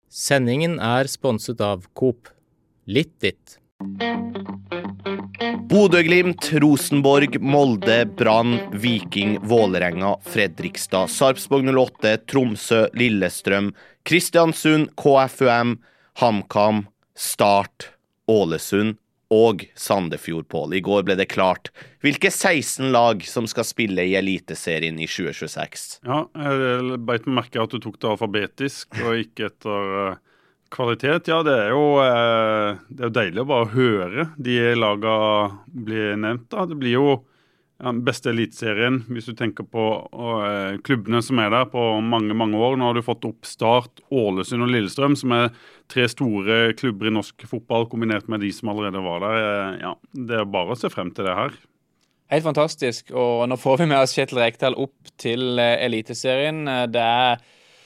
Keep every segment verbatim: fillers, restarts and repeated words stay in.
Sendingen er sponset av Coop. Litt ditt. Bodø-Glimt, Rosenborg, Molde, Brann, Viking, Vålerenga, Fredrikstad, Sarpsborg null åtte, Tromsø, Lillestrøm, Kristiansund, K F U M, HamKam, Start, Ålesund og Sandefjord, Pål. I går ble det klart hvilke seksten lag som skal spille i Eliteserien i tjue tjueseks. Ja, jeg beit meg merke at du tok det alfabetisk og ikke etter uh, kvalitet. Ja, det er jo uh, det er jo deilig å bare høre de lagene bli nevnt da. Det blir jo ja, beste eliteserien hvis du tenker på uh, klubbene som er der på mange, mange år. Nå har du fått opp Start, Ålesund og Lillestrøm, som er tre store klubber i norsk fotball, kombinert med de som allerede var der. Ja, det er bare å se frem til det her. Helt fantastisk, og nå får vi med oss Kjetil Rekdal opp til Eliteserien. Det er,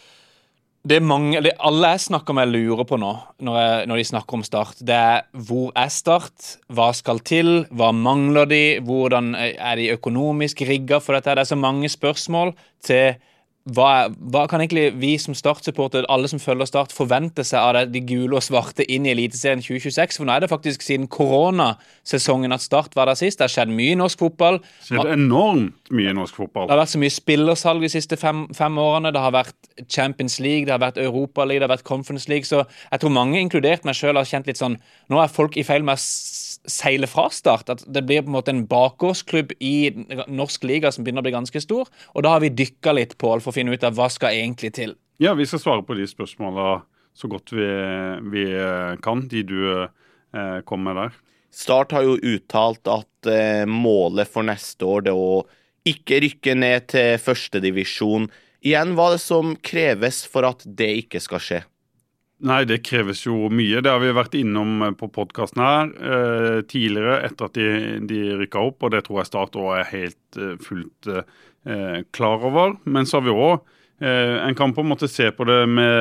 det er mange, det alle jeg snakker med lurer på nå, når, jeg, når de snakker om Start. Det er hvor er Start, hva skal til, hva mangler de, hvordan er de økonomisk rigget for dette? Det er så mange spørsmål til Hva, hva kan egentlig vi som Start-supporter, alle som følger Start, forvente seg av det, de gule og svarte inn i Eliteserien tjue tjueseks? For nå er det faktisk siden koronasesongen at Start var der sist. Det har skjedd mye i norsk fotball. Det har skjedd enormt mye i norsk fotball. Det har vært så mye spillersalg de siste fem, fem årene. Det har vært Champions League, det har vært Europa League, det har vært Conference League. Så jeg tror mange, inkludert meg selv, har kjent litt sånn, nå er folk i feil med å seile fra Start, at det blir på en måte en bakgårdsklubb i norsk liga som begynner å bli ganske stor, og da har vi dykket litt på for å finne ut av hva skal egentlig til. Ja, vi skal svare på de spørsmålene så godt vi, vi kan, de du eh, kom med der. Start har jo uttalt at eh, målet for neste år det er å ikke rykke ned til første divisjon. Igjen, hva er det som kreves for at det ikke skal skje? Nei, det kreves jo mye. Det har vi vært innom på podcasten her eh, tidligere etter at de, de rykket opp, og det tror jeg Start også er helt eh, fullt eh, klar over. Men så har vi også, eh, en kan på en måte se på det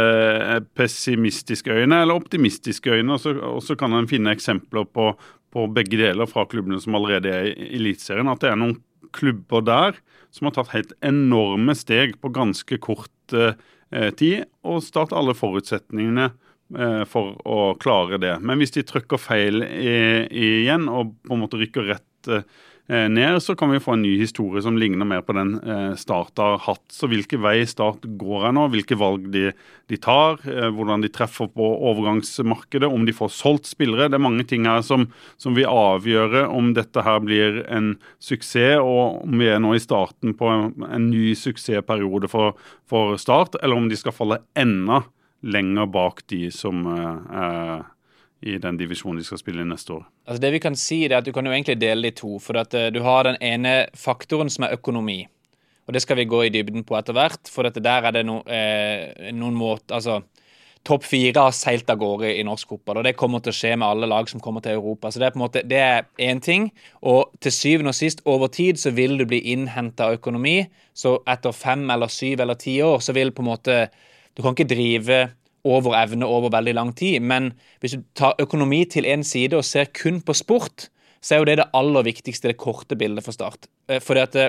med pessimistiske øyne eller optimistiske øyne, og så, og så kan en finne eksempler på, på begge deler fra klubbene som allerede er i Eliteserien, at det er noen klubber der som har tatt helt enorme steg på ganske kort eh, tid, og starte alle forutsetningene eh, for å klare det. Men hvis de trykker feil i, i igjen, og på en måte rykker rett eh, ned, så kan vi få en ny historie som ligner mer på den eh, Start har hatt. Så hvilke vei Start går her nå, hvilke valg de, de tar, eh, hvordan de treffer på overgangsmarkedet, om de får solgt spillere. Det er mange ting her som, som vil avgjøre om dette her blir en suksess, og om vi er nå i starten på en, en ny suksessperiode for, for Start, eller om de skal falle enda lenger bak de som eh, er i den divisjonen de skal spille i neste år. Altså det vi kan si er at du kan jo egentlig dele de to, for at uh, du har den ene faktoren som er økonomi, og det skal vi gå i dybden på etter hvert, for at der er det no, eh, noen måter, altså topp fire har seilt av gårde i norsk fotball, og det kommer til å skje med alle lag som kommer til Europa, så det er på en måte, det er en ting, og til syvende og sist, over tid så vil du bli innhentet av økonomi, så etter fem eller syv eller ti år, så vil på en måte, du kan ikke drive over evne over veldig lang tid, men hvis du tar økonomi til en side og ser kun på sport, så er jo det det aller viktigste, det korte bildet for Start. Fordi at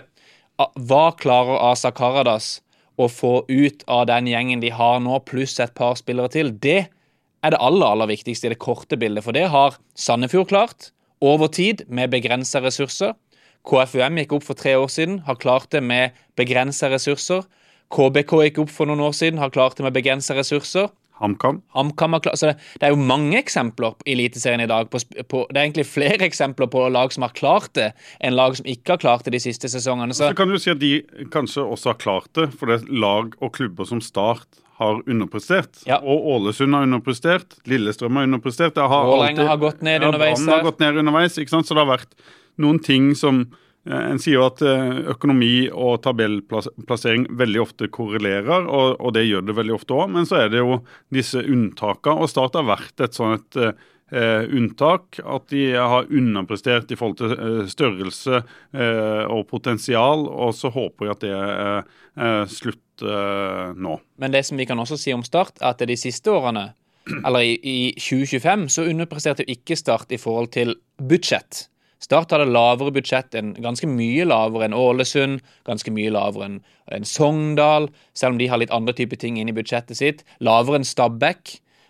hva klarer Asa Karadas å få ut av den gjengen de har nå, pluss et par spillere til? Det er det aller, aller viktigste i det korte bildet, for det har Sandefjord klart, over tid med begrenset ressurser. K F U M gikk opp for tre år siden, har klart det med begrenset ressurser. K B K gikk opp for noen år siden, har klart det med begrenset ressurser. HamKam. HamKam har klart, så det, det er jo mange eksempler i Eliteserien i dag. På, på, det er egentlig flere eksempler på lag som har klart det, enn lag som ikke har klart det de siste sesongene. Så, så kan du si at de kanskje også har klart det, for det er lag og klubber som Start har underprestert. Ja. Og Ålesund har underprestert, Lillestrøm har underprestert. Vålerenga har gått ned ja, underveis. Brann har gått ned underveis, ikke sant? Så det har vært noen ting som En sier jo at økonomi og tabellplassering veldig ofte korrelerer, og, og det gjør det veldig ofte også, men så er det jo disse unntakene, og Start har vært et sånt eh, unntak, at de har underprestert i forhold til eh, størrelse eh, og potensial, og så håper jeg at det er eh, slutt eh, nå. Men det som vi kan også si om Start, er at de siste årene, eller i, i tjue tjuefem, så underpresterte ikke Start i forhold til budsjett. Start hadde lavere budsjett, enn, ganske mye lavere enn Ålesund, ganske mye lavere enn, enn Sogndal, selv om de har litt andre typer ting inn i budsjettet sitt, lavere enn Stabæk.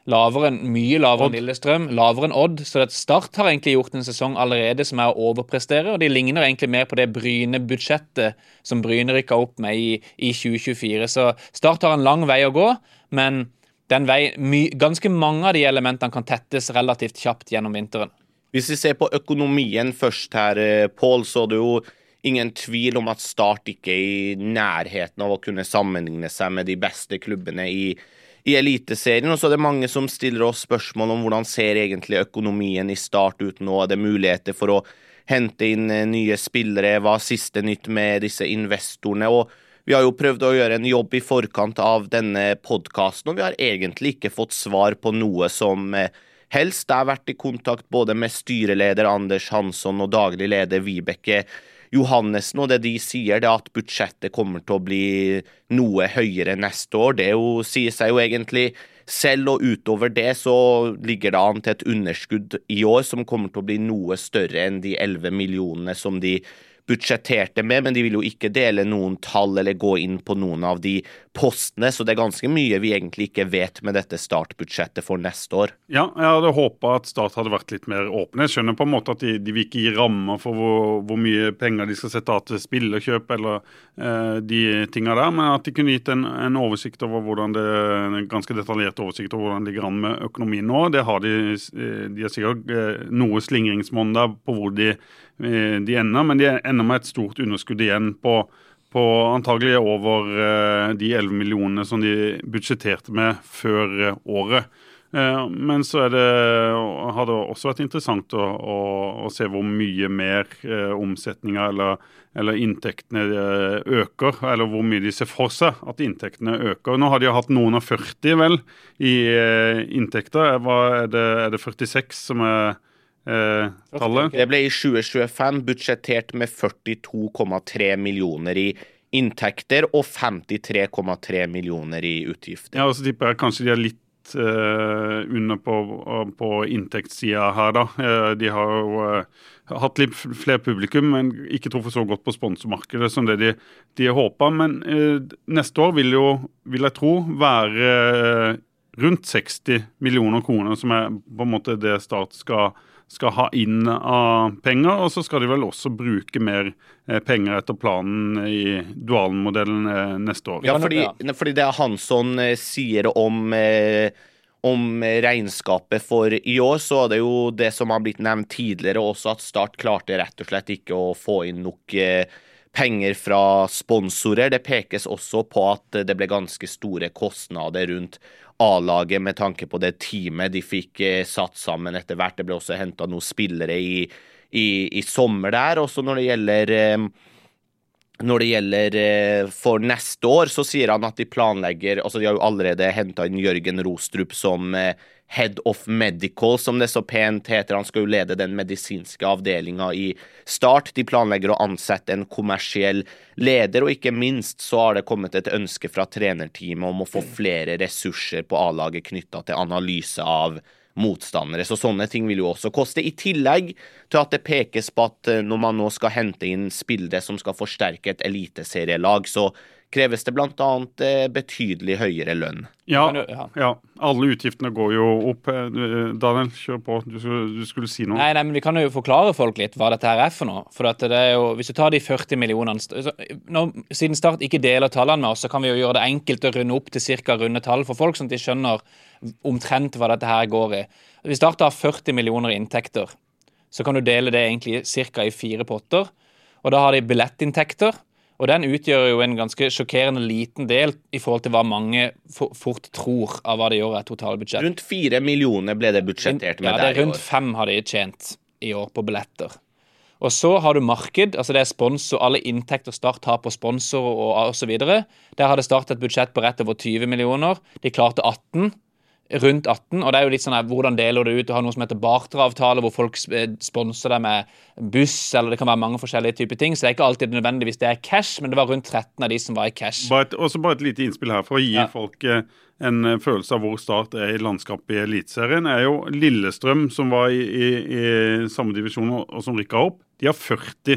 lavere enn, mye lavere enn Lillestrøm, lavere enn Odd, så at Start har egentlig gjort en sesong allerede som er å overprestere, og de ligner egentlig mer på det Bryne-budsjettet som Bryne rykket opp med i, i tjue tjuefire. Så Start har en lang vei å gå, men den vei, my, ganske mange av de elementene kan tettes relativt kjapt gjennom vinteren. Hvis vi ser på økonomien først her, Pål, så er det jo ingen tvil om at Start ikke er i nærheten av å kunne sammenligne seg med de beste klubbene i, i eliteserien. Og så er det mange som stiller oss spørsmål om hvordan ser egentlig økonomien i Start ut nå. Er det muligheter for å hente inn nye spillere? Hva er siste nytt med disse investorene? Og vi har jo prøvd å gjøre en jobb i forkant av denne podcasten, og vi har egentlig ikke fått svar på noe som helst. Jeg har vært i kontakt både med styreleder Anders Hansson og daglig leder Vibeke Johannessen, og det de sier det er at budsjettet kommer til å bli noe høyere neste år. Det jo, sier seg jo egentlig selv, og utover det så ligger det an til et underskudd i år som kommer til å bli noe større enn de elleve millionene som de budsjetterte med, men de vil jo ikke dele noen tall eller gå inn på noen av de postene, så det er ganske mye vi egentlig ikke vet med dette startbudsjettet for neste år. Ja, jeg hadde håpet at Start hadde vært litt mer åpne. Jeg skjønner på en måte at de, de vil ikke gi rammer for hvor, hvor mye penger de skal sette av til spillekjøp eller eh, de tingene der, men at de kunne gitt en, en oversikt over hvordan det, en ganske detaljert oversikt over hvordan det ligger an med økonomien nå. Det har de, de har sikkert eh, noe slingringsmål der på hvor de de ender, men de ender med et stort underskudd igjen på, på antagelig over uh, de elleve millionene som de budsjetterte med før uh, året. Uh, men så er det, har det også vært interessant å, å, å se hvor mye mer uh, omsetninger eller, eller inntektene uh, øker, eller hvor mye de ser for seg at inntektene øker. Nå har de hatt noen av førti vel i uh, inntekter. Hva er det, er det førtiseks som er Eh, tallet? Det ble i tjue tjuefem budsjettert med førtito komma tre millioner i inntekter og femtitre komma tre millioner i utgifter. Ja, og så tipper jeg kanskje de er litt eh, under på, på inntektssiden her da. Eh, de har jo eh, hatt litt flere publikum, men ikke truffet så godt på sponsormarkedet som det de, de håper. Men eh, neste år vil jo, vil jeg tro, være eh, rundt seksti millioner kroner, som er på en måte det Start skal skal ha inn av penger, og så skal de vel også bruke mer eh, penger etter planen i dualmodellen eh, neste år. Ja, fordi, fordi det Hansson eh, sier om, eh, om regnskapet for i år, så er det jo det som har blitt nevnt tidligere også, at Start klarte rett og slett ikke å få inn nok eh, penger fra sponsorer. Det pekes også på at det ble ganske store kostnader rundt A-laget med tanke på det teamet de fikk eh, satt sammen etter hvert. Det ble også hentet noen spillere i, i, i sommer der. Også når det gjelder, eh, når det gjelder eh, for neste år, så sier han at de planlegger, altså de har jo allerede hentet inn Jørgen Rostrup som eh, Head of Medical, som det så pent heter. Han skal jo lede den medisinske avdelingen i Start. De planlegger å ansette en kommersiell leder, og ikke minst så har det kommet et ønske fra trenerteamet om å få flere ressurser på A-laget knyttet til analyse av motstandere. Så sånne ting vil jo også koste, i tillegg til at det pekes på at når man nå skal hente inn spillere som skal forsterke et eliteserielag, så kreves det blant annet eh, betydelig høyere lønn. Ja, ja, alle utgiftene går jo opp. Daniel, kjør på. Du skulle, du skulle si noe. Nei, nei, men vi kan jo forklare folk litt hva dette her er for noe. For at det er jo, hvis du tar de førti millionene, når, siden Start ikke deler tallene med oss, så kan vi jo gjøre det enkelt å runde opp til cirka runde tall for folk, sånn at de skjønner omtrent hva dette her går i. Hvis Start har førti millioner i inntekter, så kan du dele det egentlig cirka i fire potter, og da har de billettinntekter. Og den utgjør jo en ganske sjokkerende liten del i forhold til hva mange fort tror av hva det gjør er totalbudsjett. Rundt fire millioner ble det budsjettert med der i år. Ja, det er rundt fem har de tjent i år på billetter. Og så har du marked, altså det er sponsor, alle inntekter Start har på sponsor og, og så videre. Der har det startet et budsjett på rett over tyve millioner. De klarte atten. Rundt atten, og det er jo litt sånn her, hvordan deler du ut? Du har noe som heter barteravtale, hvor folk sponser deg med buss, eller det kan være mange forskjellige typer ting, så det er ikke alltid nødvendigvis det er cash, men det var rundt tretten av de som var i cash. Bare et, også bare et lite innspill her, for å gi ja. folk eh, en følelse av hvor Start er i landskapet i elitserien, er jo Lillestrøm, som var i, i, i samme divisjon og som rykket opp, de har førti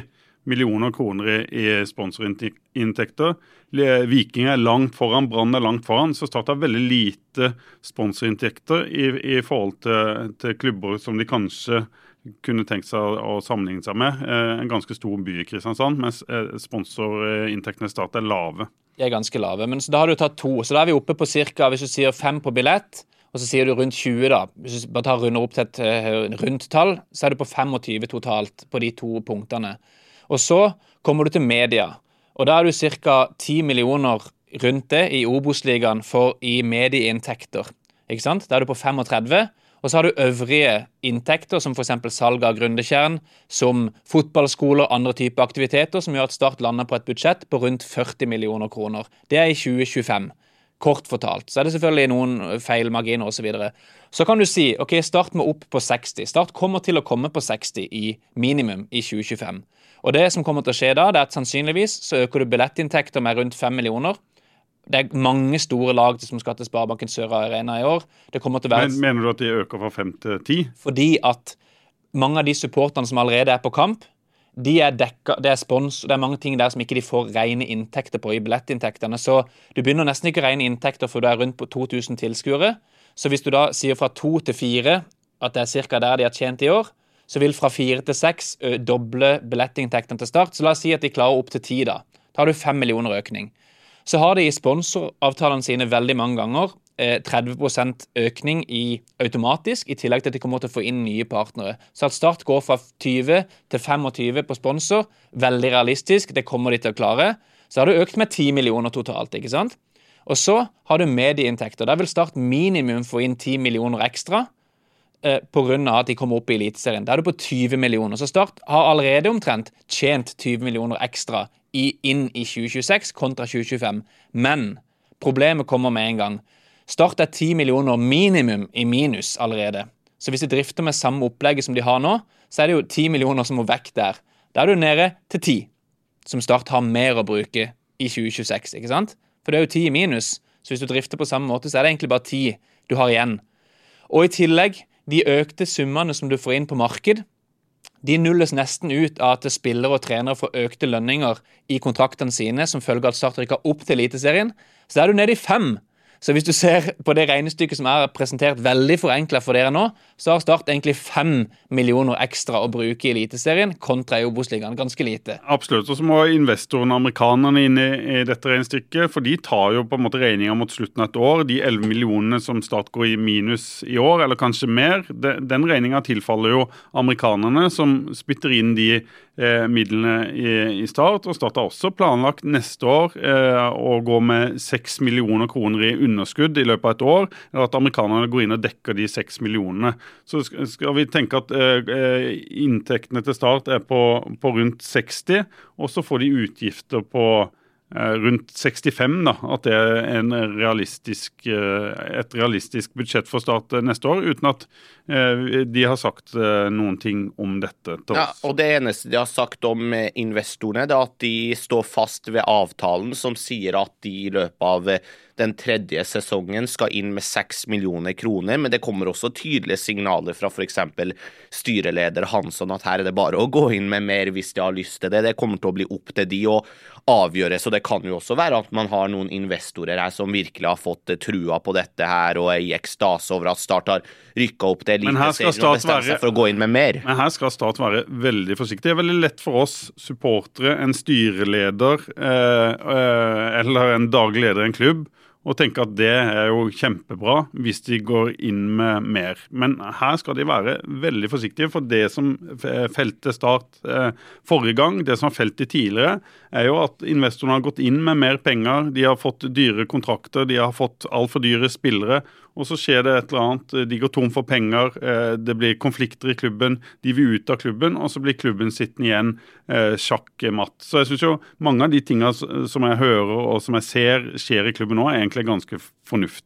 millioner kroner i, i sponsorinntekter. Viking er langt foran, Brann er langt foran, så Start har veldig lite sponsorinntekter i, i forhold til, til klubber som de kanskje kunne tenkt seg å sammenligne seg med. En ganske stor by i Kristiansand, mens sponsorinntektene i Start er lave. De er ganske lave, men så da har du tatt to, så da er vi oppe på cirka, hvis du sier fem på billett, og så sier du rundt tjue da, hvis du bare tar runder opp til et uh, rundt tall, så er du på tjuefem totalt på de to punktene. Og så kommer du til media, og da er du cirka ti millioner rundt det i Obos-ligaen for i medieinntekter, ikke sant? Da er du på tretifem, og så har du øvrige inntekter, som for eksempel salg av Grundekjern, som fotballskoler og andre typer aktiviteter, som gjør at Start lander på et budsjett på rundt førti millioner kroner. Det er i tjue tjuefem. Kort fortalt. Så er det selvfølgelig noen feilmarginer og så videre. Så kan du si, ok, Start må opp på seksti. Start kommer til å komme på seksti i minimum i tjue tjuefem. Og det som kommer til å skje da, det er at sannsynligvis så øker du billettinntekter med rundt fem millioner. Det er mange store lag som skal til Sparebanken Sør Arena i år. Det kommer til å være... Men, mener du at de øker fra fem til ti? Fordi at mange av de supporterne som allerede er på kamp, de er dekka, det er spons, det er mange ting der som ikke de får rene inntekter på i billettinntektene, så du begynner nesten ikke rene inntekter for du er rundt på to tusen tilskuere, så hvis du da sier fra to til fire, at det er cirka der de har tjent i år, så vil fra fire til seks doble billettinntektene til Start, så la oss si at de klarer opp til ti da, da har du fem millioner økning. Så har de i sponsoravtalene sine veldig mange ganger eh, tretti prosent økning i automatisk, i tillegg til at de kommer til å få inn nye partnere. Så at Start går fra tjue til tjuefem på sponsor, veldig realistisk, det kommer de til å klare. Så har du økt med ti millioner totalt, ikke sant? Og så har du medieinntekter. Der vil Start minimum få inn ti millioner ekstra, eh, på grunn av at de kommer opp i eliteserien. Der er du på tjue millioner. Så Start har allerede omtrent tjent tjue millioner ekstra i, inn i tjue tjueseks kontra tjue tjuefem. Men problemet kommer med en gang. Start er ti millioner minimum i minus allerede. Så hvis de drifter med samme opplegget som de har nå, så er det jo ti millioner som må vekk der. Da er du nede til ti, som Start har mer å bruke i tjue tjueseks, ikke sant? For det er jo ti i minus, så hvis du drifter på samme måte, så er det egentlig bare ti du har igjen. Og i tillegg, de økte summene som du får inn på marked, de nulles nesten ut av at spillere og trenere får økte lønninger i kontraktene sine, som følger at Start rykker opp til eliteserien. Så er du nede i fem. Så hvis du ser på det regnestykket som er presentert veldig forenklet for dere nå, så har Start egentlig fem millioner ekstra å bruke i eliteserien kontra i Obos-ligaen. Ganske lite. Absolutt. Og så må investorene, amerikanerne, inn i, i dette regnestykket, for de tar jo på en måte regninger mot slutten av et år. De elleve millionene som Start går i minus i år, eller kanskje mer, de, den regningen tilfaller jo amerikanerne, som spytter inn de eh, midlene i, i Start. Og Start har også planlagt neste år eh, å gå med seks millioner kroner i underskudd i løpet av et år, eller at amerikanerne går inn og dekker de seks millionene. Så skal vi tenke at eh, inntektene til Start er på, på rundt seksti, og så får de utgifter på eh, rundt sekstifem, da, at det er en realistisk, eh, et realistisk budsjett for Start neste år, uten at eh, de har sagt eh, noen ting om dette til oss. Ja, og det eneste de har sagt om investorene, det er at de står fast ved avtalen som sier at de i løpet av den tredje sesongen skal inn med seks millioner kroner, men det kommer også tydelige signaler fra for eksempel styreleder Hansson at her er det bare å gå inn med mer hvis de har lyst til det. Det kommer til å bli opp til de å avgjøre, så det kan jo også være at man har noen investorer her som virkelig har fått trua på dette her og er i ekstase over at Start har rykket opp til eliteserien og bestemt seg for å gå inn med mer. Men her skal Start være veldig forsiktig. Det er veldig lett for oss supportere, en styreleder eh, eh, eller en daglig leder i en klubb, og tenke at det er jo kjempebra hvis de går inn med mer. Men her skal de være veldig forsiktige, for det som felte Start eh, forrige gang, det som har felt de tidligere, er jo at investorene har gått inn med mer penger, de har fått dyre kontrakter, de har fått alt for dyre spillere, og så skjer det et eller annet, de går tom for penger, eh, det blir konflikter i klubben, de vil ut av klubben, og så blir klubben sittende igjen eh, sjakkmatt. Så jeg synes jo mange av de tingene som jeg hører og som jeg ser skjer i klubben nå, er egentlig ganske fornuftig.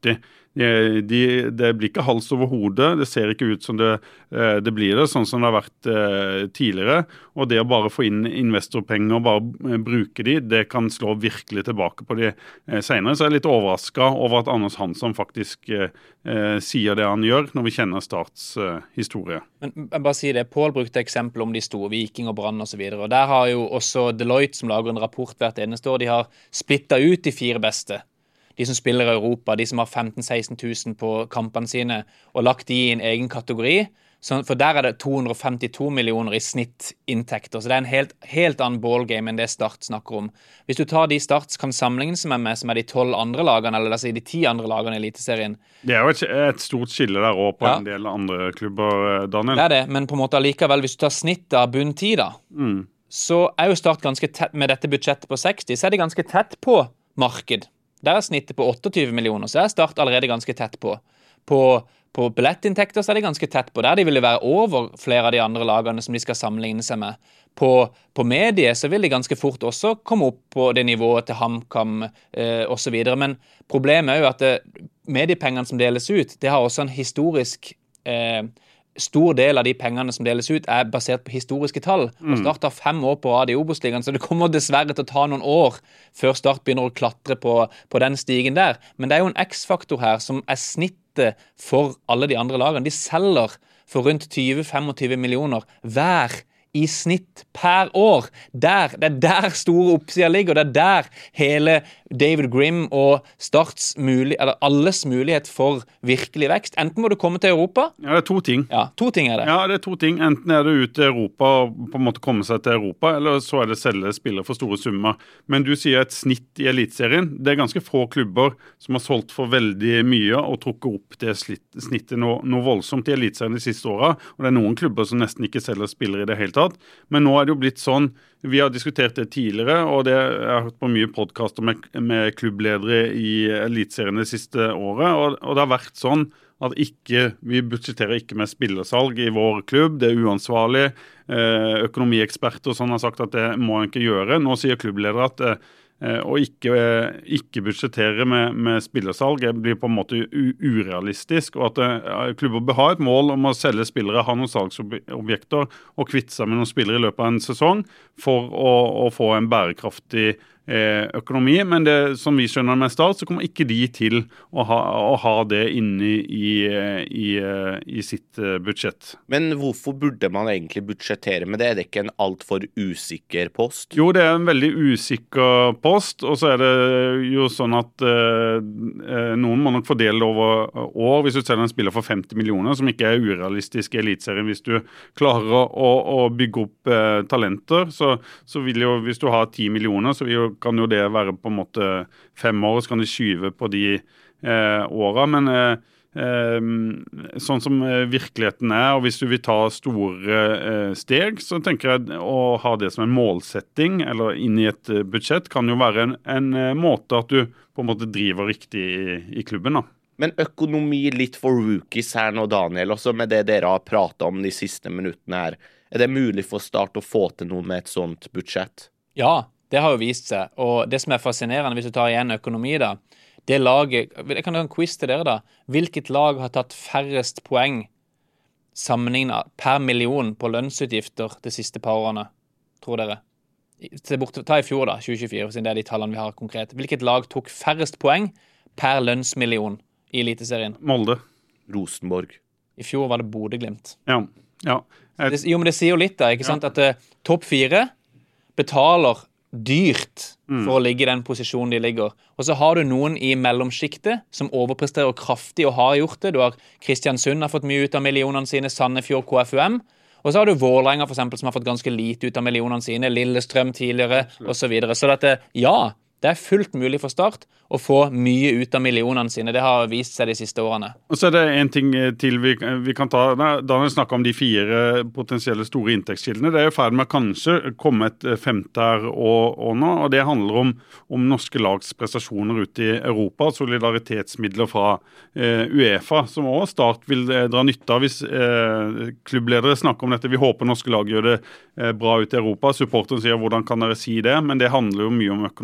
de, de, det blir ikke hals over hodet, det ser ikke ut som det, det blir det, sånn som det har vært tidligere. Og det å bare få inn investorpenger og bare bruke de, det kan slå virkelig tilbake på de senere. Så jeg er litt overrasket over at Anders Hansson faktisk eh, sier det han gjør, når vi kjenner Starts eh, historie. Men jeg bare sier det, Pål brukte eksempel om de store, Viking og Brann og så videre, og der har jo også Deloitte, som lager en rapport hvert eneste år, de har splittet ut de fire beste. De som spiller i Europa, de som har femten til seksten tusen på kampene sine, og lagt de i en egen kategori. Så, for der er det to hundre og femtito millioner i snittinntekter, så det er en helt, helt annen ballgame enn det Start snakker om. Hvis du tar de Start kan sammenligne som er med, som er de tolv andre lagene, eller altså de ti andre lagene i Eliteserien. Det er jo et, et stort skille der også på ja. En del andre klubber, Daniel. Det er det, men på en måte allikevel, hvis du tar snittet av bunn ti da, mm. så er jo Start ganske tett, med dette budsjettet på seksti, så er det ganske tett på marked. Der er snittet på tjueåtte millioner, så er Start allerede ganske tett på. På På billettinntekter så er de ganske tett på. Der de ville være over flere av de andre lagene som de skal sammenligne seg med. På, på medie så vil de ganske fort også komme opp på det nivået til HamKam eh, og så videre. Men problemet er jo at det, mediepengene som deles ut, det har også en historisk eh, stor del av de pengene som deles ut er basert på historiske tall. Mm. Og Start har fem år på rad i Obos-ligaen, så det kommer dessverre til å ta noen år før Start begynner å klatre på, på den stigen der. Men det er jo en X-faktor her som er snitt for alle de andre lagene. De selger for rundt tyve til tjuefem millioner hver i snitt per år. Der, det er der store oppsider ligger, og det er der hele David Grimm og Starts mulig, eller alles mulighet for virkelig vekst. Enten må du komme til Europa. Ja, det er to ting. Ja, to ting er det. Ja, det er to ting. Enten er det ut til Europa og på en måte komme seg til Europa, eller så er det selge spillere for store summer. Men du sier et snitt i Eliteserien. Det er ganske få klubber som har solgt for veldig mye og trukket opp det snittet noe, noe voldsomt i Eliteserien de siste årene. Og det er noen klubber som nesten ikke selger spillere i det hele tatt. Men nå er det jo blitt sånn, vi har diskutert det tidligere, og det, jeg har hørt på mye podcaster med, med klubbledere i Eliteserien det siste året, og, og det har vært sånn at ikke, vi budsjetterer ikke med spillersalg i vår klubb, det er uansvarlig, økonomieksperter og sånn har sagt at det må en ikke gjøre. Nå sier klubbledere at og ikke, ikke budsjettere med, med spillersalg blir på en måte u urealistisk, og at uh, klubber bør ha et mål om å selge spillere, ha noen salgsobjekter og kvitte seg med noen spillere i løpet av en sesong for å, å få en bærekraftig eh, økonomi, men det som vi skjønner med Start, så kommer ikke de til å ha, å ha det inne i, i, i sitt budsjett. Men hvorfor burde man egentlig budsjettere med det? Er det ikke en alt for usikker post? Jo, det er en veldig usikker post, og så er det jo sånn at eh, noen må nok fordele over år hvis du selger en spiller for femti millioner, som ikke er urealistisk i Eliteserien. Hvis du klarer å, å bygge opp eh, talenter, så, så vil jo, hvis du har ti millioner, så vil jo, kan jo det være på en måte fem år, så kan du skyve på de eh, årene, men eh, eh, sånn som virkeligheten er, og hvis du vil ta store eh, steg, så tenker jeg å ha det som en målsetting, eller inn i et budsjett, kan jo være en, en måte at du på en måte driver riktig i, i klubben da. Men økonomi litt for rookies her nå, Daniel, også med det dere har pratet om de siste minuttene her. Er det mulig for Start å få til noe med et sånt budsjett? Ja, det har jo vist seg. Og det som er fascinerende, hvis du tar igjen økonomi da, det laget, jeg kan ha en quiz til dere da, hvilket lag har tatt færrest poeng sammenlignet per million på lønnsutgifter de siste par årene, tror dere? Ta i fjor da, tjue tjuefire, siden det er de tallene vi har konkret. Hvilket lag tok færrest poeng per lønnsmillion i Eliteserien? Molde. Rosenborg. I fjor var det Bodø/Glimt. Ja, ja. Det, jo, men det sier jo litt da, ikke sant? Ja. At uh, topp fire betaler dyrt for mm. å ligge i den posisjonen de ligger. Og så har du noen i mellomskiktet som overpresterer kraftig og har gjort det. Du har Kristiansund har fått mye ut av millionene sine, Sandefjord, K F U M. Og så har du Vålerenga for eksempel, som har fått ganske lite ut av millionene sine, Lillestrøm tidligere, og så videre. Så dette, ja, det er fullt mulig for Start å få mye ut av millionene sine. Det har vist seg de siste årene. Og så er det en ting til vi, vi kan ta. Daniel snakket om de fire potensielle store inntektskildene. Det er jo ferdig med kanskje komme et femte her og, og nå, og det handler om, om norske lags prestasjoner ute i Europa, solidaritetsmidler fra eh, UEFA, som også Start vil eh, dra nytte av hvis eh, klubbledere snakker om dette. Vi håper norske lag gjør det eh, bra ute i Europa. Supporteren sier hvordan kan dere si det, men det handler jo mye om økonomi.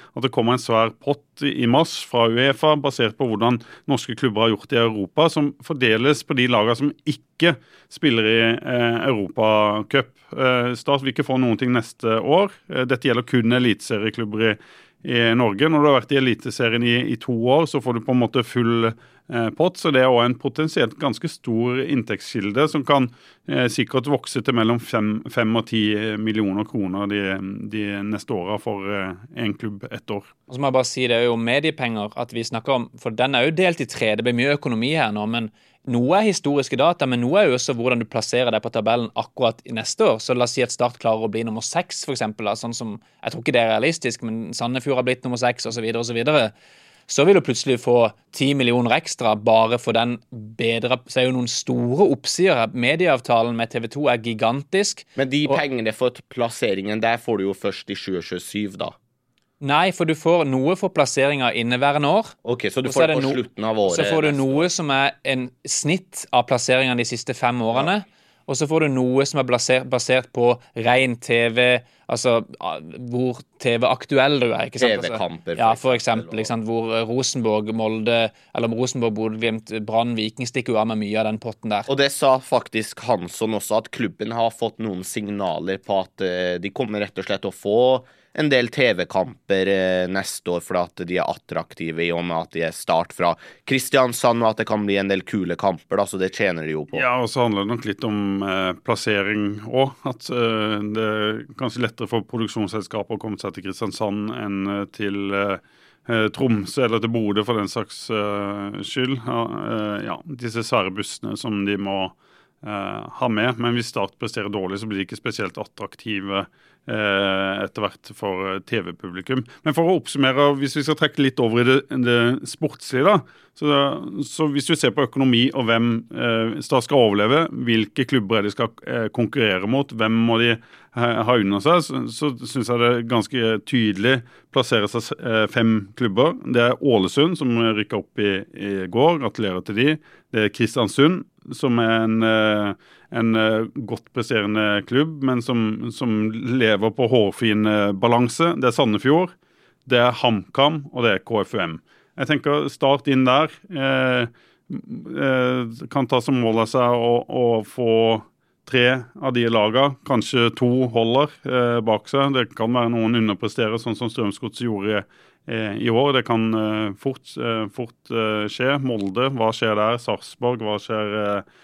at det kommer en svær pott i mars fra UEFA, basert på hvordan norske klubber har gjort i Europa, som fordeles på de lagene som ikke spiller i eh, Europacup. Eh, Start vil ikke få noen ting neste år. Eh, dette gjelder kun eliteserieklubber i i Norge. Når du har vært i eliteserien i, i to år, så får du på en måte full eh, pott, så det er også en potensielt ganske stor inntektskilde som kan eh, sikkert vokse til mellom fem og ti millioner kroner de, de neste årene for eh, en klubb ett år. Og så må jeg bare si det er jo mediepenger at vi snakker om, for den er jo delt i tre, det blir mye økonomi her nå, men noe er historiske data, men noe er jo også hvordan du plasserer deg på tabellen akkurat i neste år. Så la oss si at Start klarer å bli nummer seks, for eksempel. Da, sånn som, jeg tror ikke det er realistisk, men Sandefjord har blitt nummer seks, og så videre, og så videre. Så vil du plutselig få ti millioner ekstra bare for den bedre. Så er jo noen store oppsider her. Medieavtalen med T V to er gigantisk. Men de og, pengene for plasseringen der får du jo først i tjue tjuesju da. Nei, for du får noe for plasseringer inneværende år. Ok, så du får det på no slutten av året. Så får du noe som er en snitt av plasseringer de siste fem årene. Ja. Og så får du noe som er basert, basert på ren T V, altså hvor T V-aktuell du er, ikke sant? T V-kamper. Ja, for eksempel, ikke sant? Hvor Rosenborg, Molde, eller Rosenborg, Bodø-Glimt, Brann, Viking stikker jo av med mye av den potten der. Og det sa faktisk Hansson også, at klubben har fått noen signaler på at de kommer rett og slett å få en del T V-kamper eh, neste år, for at de er attraktive i og med at de er start fra Kristiansand, og at det kan bli en del kule kamper, da, så det tjener de jo på. Ja, og så handler det nok litt om eh, plassering også, at eh, det er kanskje lettere for produksjonsselskaper å komme seg til Kristiansand enn eh, til eh, Tromsø eller til Bodø for den slags eh, skyld. Ja, eh, ja, disse svære bussene som de må eh, ha med, men hvis Start presterer dårlig, så blir de ikke spesielt attraktive etter hvert for T V-publikum. Men for å oppsummere, hvis vi skal trekke litt over i det, det sportslige da, så, så hvis du ser på økonomi og hvem eh, Start skal overleve, hvilke klubber de skal eh, konkurrere mot, hvem må de eh, ha under seg, så, så synes jeg det er ganske tydelig plasserer seg eh, fem klubber. Det er Ålesund, som rykket opp i, i går, gratulerer til de. Det er Kristiansund, som er en, en godt presterende klubb, men som, som lever på hårfin balanse. Det er Sandefjord, det er HamKam, og det er K F U M. Jeg tenker Start inn der. Eh, eh, kan ta som mål av seg å, å få tre av de lagene, kanskje to holder eh, bak seg. Det kan være noen underprestere, sånn som Strømsgodset gjorde eh, i år. Det kan eh, fort, eh, fort eh, skje. Molde, hva skjer der? Sarpsborg, hva skjer,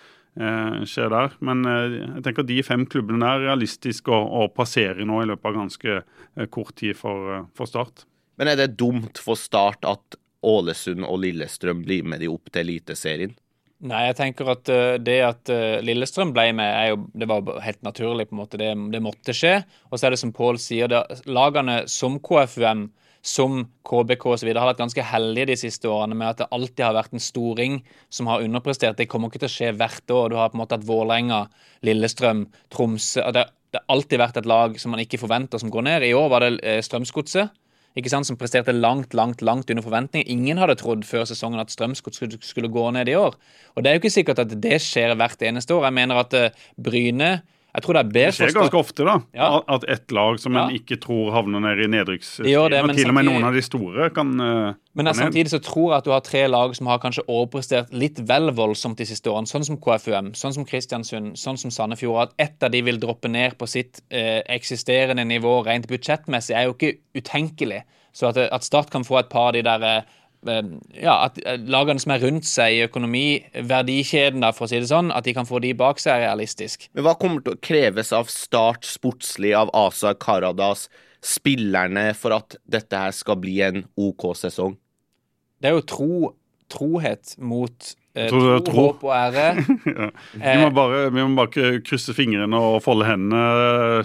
eh, skjer der? Men eh, jeg tenker de fem klubbene er realistiske å, å passere nå i løpet av ganske eh, kort tid for, for Start. Men er det dumt for Start at Ålesund og Lillestrøm blir med de opp til eliteserien? Nei, jeg tenker at uh, det at uh, Lillestrøm ble med, er jo, det var helt naturlig på en måte, det, det måtte skje. Og så er det som Pål sier, det, lagene som K F U M, som K B K og så videre, har vært ganske heldige de siste årene med at det alltid har vært en storing som har underprestert. Det kommer ikke til å skje hvert år. Du har på en måte hatt Vålerenga, Lillestrøm, Tromsø. Det, det har alltid vært et lag som man ikke forventer som går ned. I år var det uh, Strømsgodset, ikke sant, som presterte langt, langt, langt under forventning. Ingen hadde trodd før sesongen at Strømsgodset skulle, skulle gå ned i år. Og det er jo ikke sikkert at det skjer hvert eneste år. Jeg mener at uh, Bryne, jeg tror det er bedre... Det skjer ganske ofte da, ja. at et lag som ja. en ikke tror havner ned i nedrykksstriden, og til samtidig, og med noen av de store kan... Uh, men kan samtidig så tror jeg at du har tre lag som har kanskje overprestert litt vel voldsomt de siste årene, sånn som K F U M, sånn som Kristiansund, sånn som Sandefjord, at ett av de vil droppe ned på sitt uh, eksisterende nivå rent budsjettmessig er jo ikke utenkelig. Så at, at Start kan få et par av de der, ja, at lagene som er rundt seg i økonomi, verdikjeden da, for å si det sånn, at de kan få de bak seg er realistisk. Men hva kommer til å kreves av Start sportslig, av Asa Karadas, spillerne, for at dette her skal bli en OK sesong? Det er jo tro, trohet mot eh, tro, tro, håp og ære. ja. vi, må bare, vi må bare krysse fingrene og folde hendene.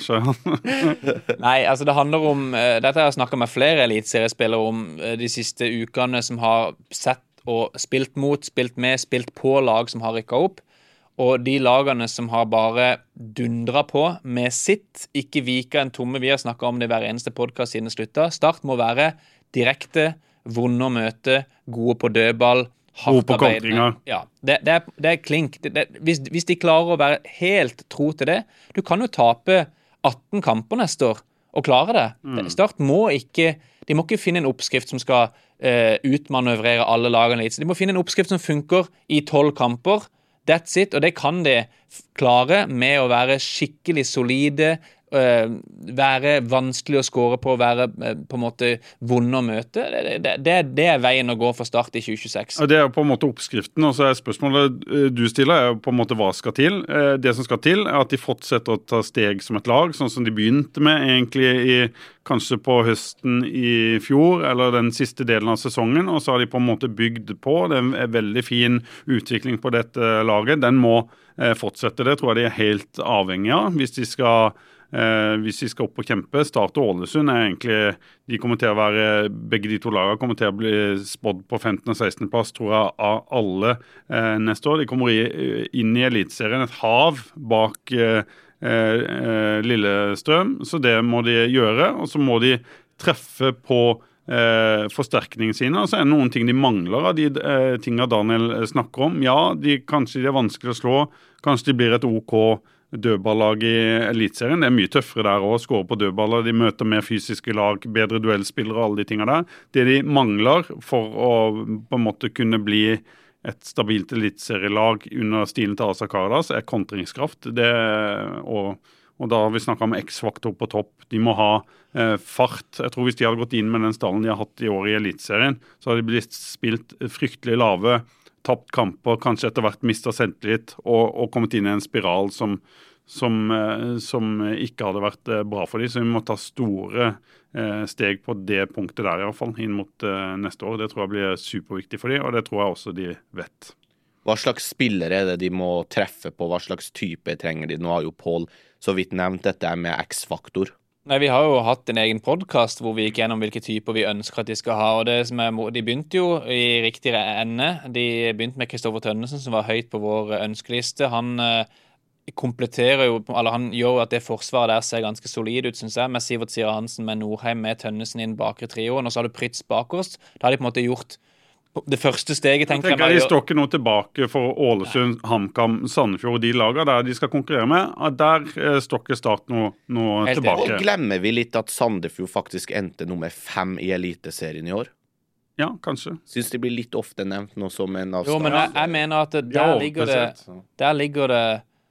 Nei, altså det handler om, eh, dette har jeg snakket med flere eliteseriespillere om eh, de siste ukene som har sett og spilt mot, spilt med, spilt på lag som har rykket opp. Og de lagene som har bare dundret på med sitt, ikke vika en tomme, vi har snakket om det i hver eneste podcast siden slutta. Start må være direkte, vonde å møte, gode på dødball, hardt arbeidende. Ja, det, det, er, det er klink. Det, det, hvis, hvis de klarer å være helt tro til det, du kan jo tape atten kamper neste år, å klare det. Mm. Start må ikke, de må ikke finne en oppskrift som skal uh, utmanøvrere alle lagene litt. Så de må finne en oppskrift som funker i tolv kamper. That's it, og det kan de klare med å være skikkelig solide, uh, være vanskelig å score på, være uh, på en måte vond å møte. Det, det, det, det er veien å gå for Start i tjue tjueseks. Det er på en måte oppskriften, og så er spørsmålet du stiller er på en måte hva skal til. Det som skal til er at de fortsetter å ta steg som et lag, sånn som de begynte med egentlig i, kanskje på høsten i fjor, eller den siste delen av sesongen, og så har de på en måte bygd på. Det er en veldig fin utvikling på dette laget. Den må fortsette, det tror jeg de er helt avhengig av, hvis de skal Eh, hvis de skal opp og kjempe. Start og Ålesund er egentlig, de kommer til å være, begge de to lagene kommer til å bli spådd på femtende og sekstende plass, tror jeg, av alle eh, neste år. De kommer i, inn i elitserien, et hav bak eh, eh, Lillestrøm, så det må de gjøre, og så må de treffe på eh, forsterkningene sine, og så er det noen ting de mangler av de eh, tingene Daniel snakker om. Ja, de, kanskje de er vanskelig å slå, kanskje de blir et OK dødballag i elitserien. Det er mye tøffere der også, skåre på dødballer, de møter mer fysiske lag, bedre duellspillere og alle de tingene der. Det de mangler for å på en måte kunne bli et stabilt elitserielag under stilen til Asa Karadas er kontringskraft. Det, og, og da har vi snakket om X-faktor på topp. De må ha eh, fart. Jeg tror hvis de hadde gått inn med den stallen de har hatt i år i elitserien, så hadde de blitt spilt fryktelig lave, tapt kamper, kanskje etter hvert mistet selvtillit og, og kommet inn i en spiral som, som, eh, som ikke hadde vært eh, bra for dem. Så vi må ta store eh, steg på det punktet der i hvert fall, inn mot eh, neste år. Det tror jeg blir superviktig for dem, og det tror jeg også de vet. Hva slags spillere er det de må treffe på? Hva slags type trenger de? Nå har jo Paul så vidt nevnt dette med X-faktor. Nei, Vi har jo hatt en egen podcast hvor vi gikk gjennom hvilke typer vi ønsker at de skal ha. og det som er, De begynte jo i riktig ende. De begynte med Kristoffer Tønnesen, som var høyt på vår ønskeliste. Han eh, kompletterer jo, eller han gjør jo at det forsvaret der ser ganske solid ut, synes jeg, med Sivert Sira Hansen, med Nordheim, med Tønnesen inn bakre trioen, og så har du Prytz bakerst. Da har de på en måte gjort det første steget, tenker jeg. Jeg tenker De står ikke noe tilbake for Ålesund, HamKam, Sandefjord, de lagene der de skal konkurrere med. Der eh, står ikke Start noe, noe tilbake. Og glemmer vi litt at Sandefjord faktisk endte nummer fem i eliteserien i år? Ja, kanskje. Synes de blir litt ofte nevnt nå som en av Jo, men jeg, jeg mener at der ligger det, der ligger det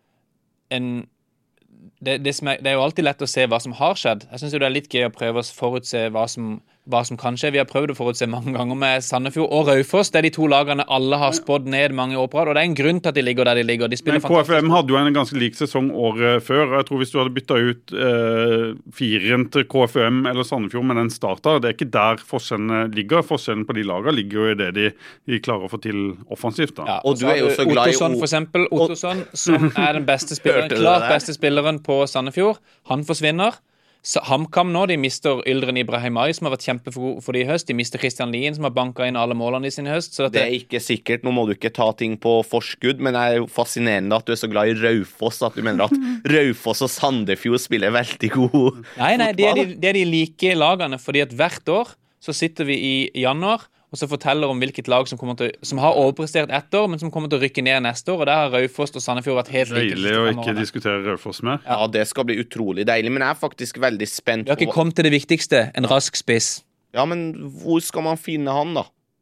en det, det, er, det er jo alltid lett å se hva som har skjedd. Jeg synes jo det er litt gøy å prøve å forutse hva som hva som kan skje. Vi har prøvd å forutse mange ganger med Sandefjord og Raufoss. Det er de to lagene alle har spådd ned mange år på rad, og det er en grunn til at de ligger der de ligger. De Men K F M hadde jo en ganske lik sesong året før, og jeg tror hvis du hadde byttet ut eh, firen til K F M eller Sandefjord med den starten, det er ikke der forskjellene ligger. Forskjellen på de lagene ligger jo i det de, de klarer å få til offensivt. Da. Ja, og du er jo så glad i Ottosson, for eksempel. Ottosson, som er den beste spilleren, klart beste spilleren på Sandefjord. Han forsvinner. HamKam nå, de mister Yldren Ibrahimai, som har vært kjempegod for de i høst. De mister Christian Lien, som har banket inn alle målene i sin høst. Så det er ikke sikkert, nå må du ikke ta ting på forskudd, men det er jo fascinerende at du er så glad i Raufoss, at du mener at Raufoss og Sandefjord spiller veldig god Nei, nei, det er, de, det er de like lagene, fordi at hvert år så sitter vi i januar, og så forteller om hvilket lag som, kommer til, som har overprestert ett år, men som kommer til å rykke ned neste år, og der har Raufoss og Sandefjord vært helt like. Deilig å ikke diskutere Raufoss mer. Ja. ja, det skal bli utrolig deilig, men jeg er faktisk veldig spent. Vi har ikke kommet til det viktigste, en rask spiss. Ja, men hvor skal man finne han da?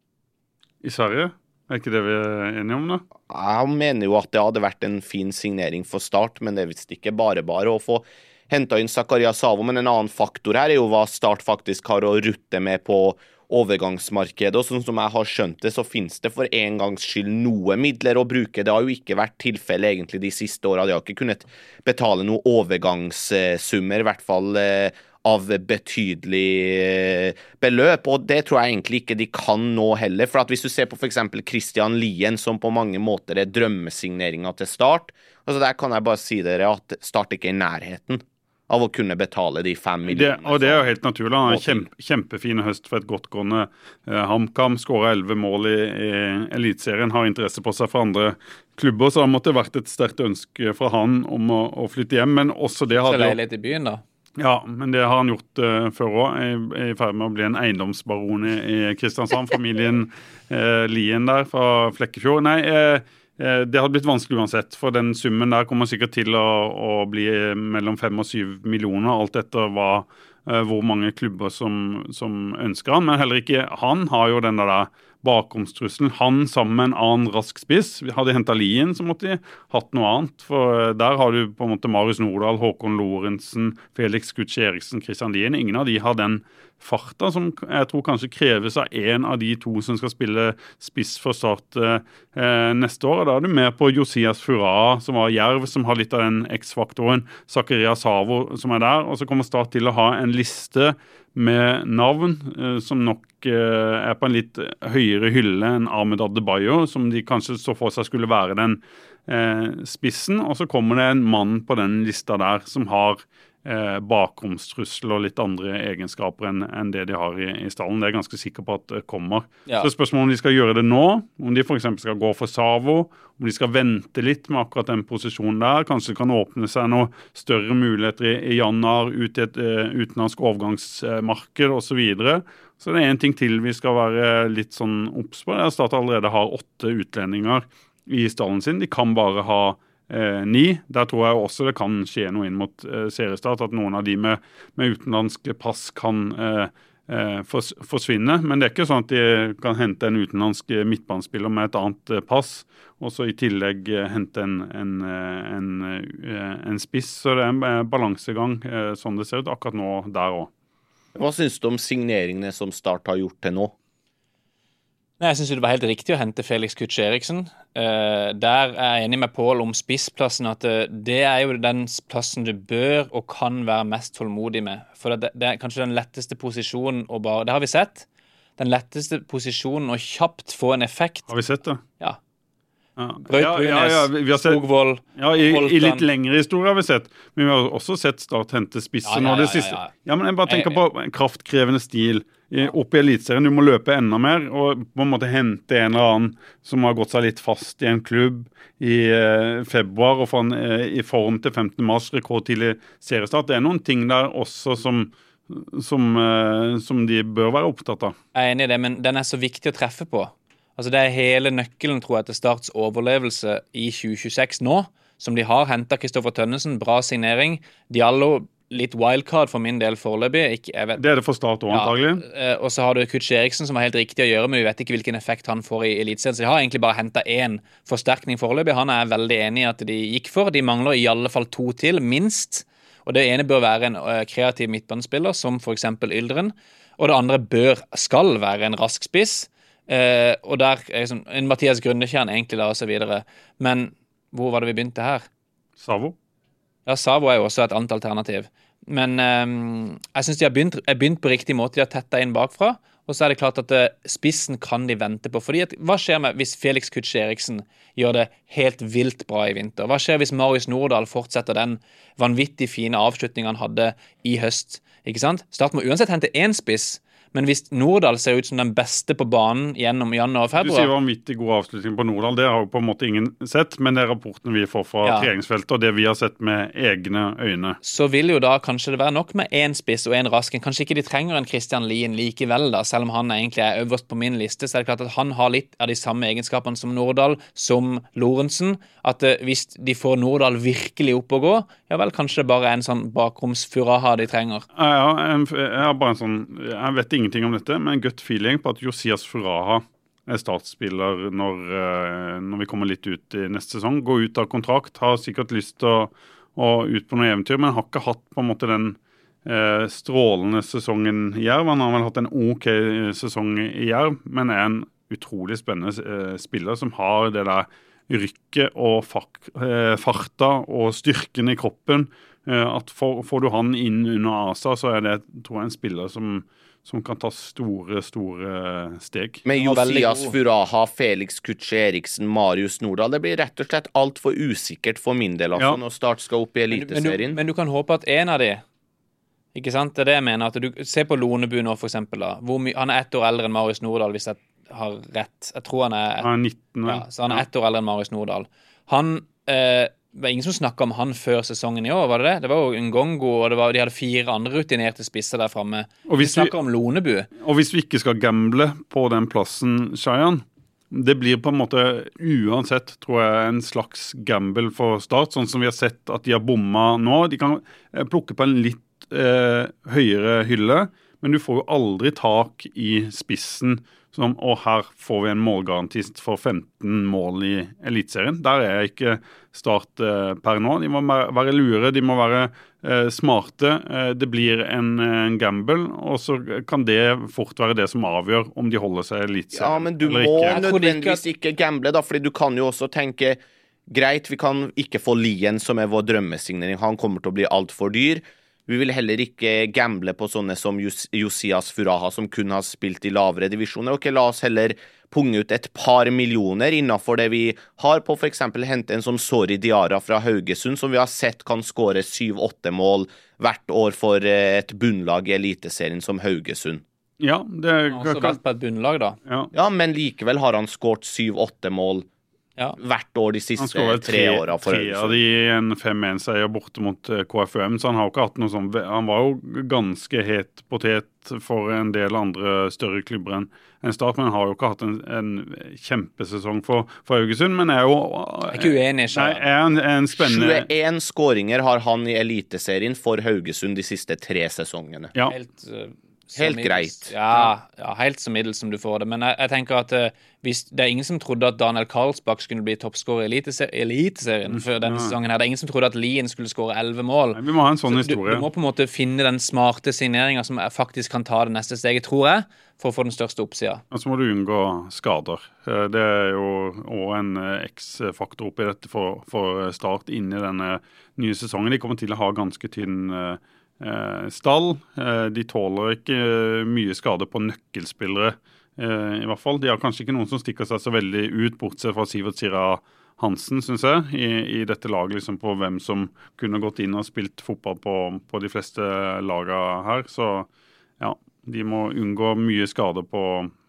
I Sverige? Er ikke det vi er enige om da? Jeg mener jo at det hadde vært en fin signering for Start, men det er visst ikke bare bare å få hentet inn Zakaria Savo, men en annen faktor her er jo hva Start faktisk har å rutte med på overgangsmarkedet, og sånn som jeg har skjønt det, så finnes det for en gangs skyld noe midler å bruke. Det har jo ikke vært tilfelle egentlig de siste årene. De har ikke kunnet betale noe overgangssummer, i hvert fall eh, av betydelig eh, beløp, og det tror jeg egentlig ikke de kan nå heller. For at hvis du ser på for eksempel Christian Lien, som på mange måter er drømmesigneringen til Start, altså der kan jeg bare si dere at Start ikke er i nærheten av å kunne betale de fem millionene. Det, og det er jo helt naturlig. Han har en kjempe, kjempefin høst for et godtgående eh, HamKam, skåret elleve mål i, i elitserien, har interesse på seg for andre klubber, så det måtte vært et sterkt ønske fra han om å, å flytte hjem, men også det hadde jo... Så leilighet i byen da? Ja, men det har han gjort uh, før også. Jeg er i ferd med å bli en eiendomsbaron i, i Kristiansand, familien uh, Lien der fra Flekkefjord. Nei, uh, det hadde blitt vanskelig uansett, for den summen der kommer sikkert til å, å bli mellom fem og syv millioner, alt etter hva, uh, hvor mange klubber som, som ønsker han, men heller ikke han har jo den der bakomstrusselen. Han sammen med en annen rask spiss. Vi hadde hentet Lien, så måtte de hatt noe annet, for der har du på en måte Marius Nordahl, Håkon Lorentzen, Felix Kutsch Eriksen, Christian Lien. Ingen av de har den farta som jeg tror kanskje kreves av en av de to som skal spille spiss for Start eh, neste år. Da er du med på Josias Fura, som var Jerv, som har litt av den X-faktoren, Zakaria Savo som er der, og så kommer Start til å ha en liste med navn eh, som nok eh, er på en litt høyere hylle enn Ahmed Adebayo, som de kanskje så for seg skulle være den eh, spissen, og så kommer det en mann på den lista der som har Eh, bakomstrussel og litt andre egenskaper enn, enn det de har i, i stallen. Det er jeg ganske sikker på at det kommer. Ja. Så spørsmålet om de skal gjøre det nå, om de for eksempel skal gå for Savo, om de skal vente litt med akkurat den posisjonen der, kanskje det kan åpne seg noen større muligheter i, i januar ut i et uh, utenlandsk overgangsmarked og så videre. Så det er en ting til vi skal være litt sånn obs på. Det er at Start allerede har åtte utlendinger i stallen sin. De kan bare ha Eh, ni. Der tror jeg også det kan skje noe inn mot eh, seriestart, at noen av de med, med utenlandske pass kan eh, eh, fors, forsvinne. Men det er ikke sånn at de kan hente en utenlandsk midtbanespiller med et annet eh, pass, og så i tillegg eh, hente en, en, en, en, en spiss. Så det er en balansegang, eh, sånn det ser ut akkurat nå der også. Hva synes du om signeringene som Start har gjort til nå? Nei, jeg synes det var helt riktig å hente Felix Kutsch Eriksen. Uh, der er jeg enig med Paul om spissplassen, at uh, det er jo den plassen du bør og kan være mest tålmodig med. For det, det er kanskje den letteste posisjonen å bare, det har vi sett, den letteste posisjonen å kjapt få en effekt. Har vi sett det? Ja. Ja. Braut ja, Brunes, ja, ja, vi, vi sett, Skogvold, ja, i, i litt lengre historie har vi sett, men vi har også sett Start hente spisser ja, ja, nå det ja, siste. ja, ja. Ja, men jeg bare tenker på kraftkrevende stil i, oppe i elitserien. Du må løpe enda mer og på en måte hente en eller annen som har gått seg litt fast i en klubb i eh, februar og få en eh, i form til femtende mars rekordtidlig seriestart. Det er noen ting der også som som, eh, som de bør være opptatt av. Jeg er enig i det, men den er så viktig å treffe på. Altså det er hele nøkkelen, tror jeg, til Starts overlevelse i tjue tjueseks nå, som de har hentet Kristoffer Tønnesen, bra signering. Diallo, litt wildcard for min del foreløpig. Ikke, jeg vet. Det er det for Start også, antagelig. Ja, og så har du Kutsch Eriksen, som var helt riktig å gjøre, men vi vet ikke hvilken effekt han får i elitserien. Så de har egentlig bare hentet én forsterkning foreløpig. Han er veldig enig i at de gikk for. De mangler i alle fall to til, minst. Og det ene bør være en uh, kreativ midtbanespiller, som for eksempel Yldren. Og det andre bør, skal være en rask spiss. Uh, og der er sånn, en Mathias Grønnekjern egentlig da, og så videre. Men hvor var det vi begynte her? Savo? Ja, Savo er jo også et annet alternativ. Men um, jeg synes de har begynt, er begynt på riktig måte. De har tettet inn bakfra. Og så er det klart at uh, spissen kan de vente på. Fordi at, hva skjer med hvis Felix Kutsch Eriksen gjør det helt vilt bra i vinter? Hva skjer hvis Marius Nordahl fortsetter den vanvittig fine avslutningen han hadde i høst? Ikke sant? Start med uansett hente én spiss. Men hvis Nordahl ser ut som den beste på banen gjennom januar og februar... Du sier vanvittig god avslutning på Nordahl, det har jo på en måte ingen sett, men det er rapporten vi får fra ja. treningsfeltet, og det vi har sett med egne øyne. Så vil jo da kanskje det være nok med en spiss og en rask. Kanskje ikke de trenger en Christian Lien likevel da, selv om han egentlig er øverst på min liste, så er det klart at han har litt av de samme egenskapene som Nordahl, som Lorentzen, at uh, hvis de får Nordahl virkelig opp å gå, ja vel, kanskje det bare er en sånn bakromsfuraha de trenger. Ja, en, jeg har bare en sånn, jeg vet ingenting om dette, men gut feeling på at Josias Furaha er startspiller når, når vi kommer litt ut i neste sesong. Går ut av kontrakt, har sikkert lyst til å, å ut på noe eventyr, men har ikke hatt på en måte den eh, strålende sesongen i Jerv. Han har vel hatt en ok sesong i Jerv, men er en utrolig spennende eh, spiller som har det der rykket og fak, eh, farta og styrken i kroppen. Eh, at for, får du han inn under Asa, så er det, tror jeg, en spiller som som kan ta store, store steg. Med Josias Furaha, Felix Kutsch Eriksen, Marius Nordahl, det blir rett og slett alt for usikkert for min del, altså, ja. Når Start skal opp i eliteserien. Men, men, men du kan håpe at en av de, ikke sant, det er det jeg mener, at du ser på Lonebu nå for eksempel da, hvor my, han er ett år eldre enn Marius Nordahl, hvis jeg har rett. Jeg tror han er, han er nitten. Ja, så han er ett år eldre enn Marius Nordahl. Han, eh, det var ingen som snakket om han før sesongen i år, var det det? Det var jo Ngongo, og det var, de hadde fire andre rutinerte spisser der fremme. Og hvis vi snakker om Lonebu. Og hvis vi ikke skal gamble på den plassen, Shayan, det blir på en måte uansett, tror jeg, en slags gamble for Start, sånn som vi har sett at de har bommet nå. De kan plukke på en litt absolutt eh, høyere hylle, men du får jo aldri tak i spissen som, og her får vi en målgarantist for femten mål i elitserien. Der er ikke Start eh, per nå. De må være lure, de må være eh, smarte. Eh, det blir en, en gamble, og så kan det fort være det som avgjør om de holder seg i elitserien. Ja, men du må ikke. nødvendigvis ikke gamble, da, fordi du kan jo også tenke, greit, vi kan ikke få Lien, som er vår drømmesignering. Han kommer til å bli alt for dyr. Vi vil heller ikke gamble på sånne som Jus- Josias Furaha, som kun har spilt i lavere divisjoner. Ok, la oss heller punge ut et par millioner innenfor det vi har på, for eksempel hente en som Sori Diarra fra Haugesund, som vi har sett kan skåre syv åtte mål hvert år for et bunnlag i eliteserien som Haugesund. Ja, det Han har også vært på et bunnlag, da. Ja. Ja, men likevel har han skåret syv åtte mål Ja. hvert år de siste Han skåret tre, tre åra for tre av de i en fem en seier borte mot K F U M, så han har jo ikke hatt noe sånn. Han var jo ganske het potet for en del andre større klubber enn en Start, men han har jo ikke hatt en, en kjempesesong for, for Haugesund, men er jo Jeg er ikke uenig, Nei, er en, en spennende tjueen skåringer har han i eliteserien for Haugesund de siste tre sesongene. Ja, Helt, uh, Helt middels. greit. Ja, ja, helt så middels som du får det. Men jeg, jeg tenker at uh, hvis, det er ingen som trodde at Daniel Karlsbakk skulle bli toppskårer i elitese- eliteserien før denne Nei. sesongen her. Det er ingen som trodde at Lien skulle skåre elleve mål. vi må ha en sånn Så du, historie. du må på en måte finne den smarte signeringen som er- faktisk kan ta det neste steget, tror jeg, for å få den største oppsida. Og så må du unngå skader. Eh, Det er jo også en eh, X-faktor oppi dette for, for Start inn i denne nye sesongen. De kommer til å ha ganske tynn eh, eh, stall. Eh, de tåler ikke eh, mye skade på nøkkelspillere, eh, i hvert fall. De har kanskje ikke noen som stikker seg så veldig ut, bortsett fra Sivert Sira Hansen, synes jeg, i, i dette laget, liksom på hvem som kunne gått inn og spilt fotball på, på de fleste lagene her. Så ja, de må unngå mye skade på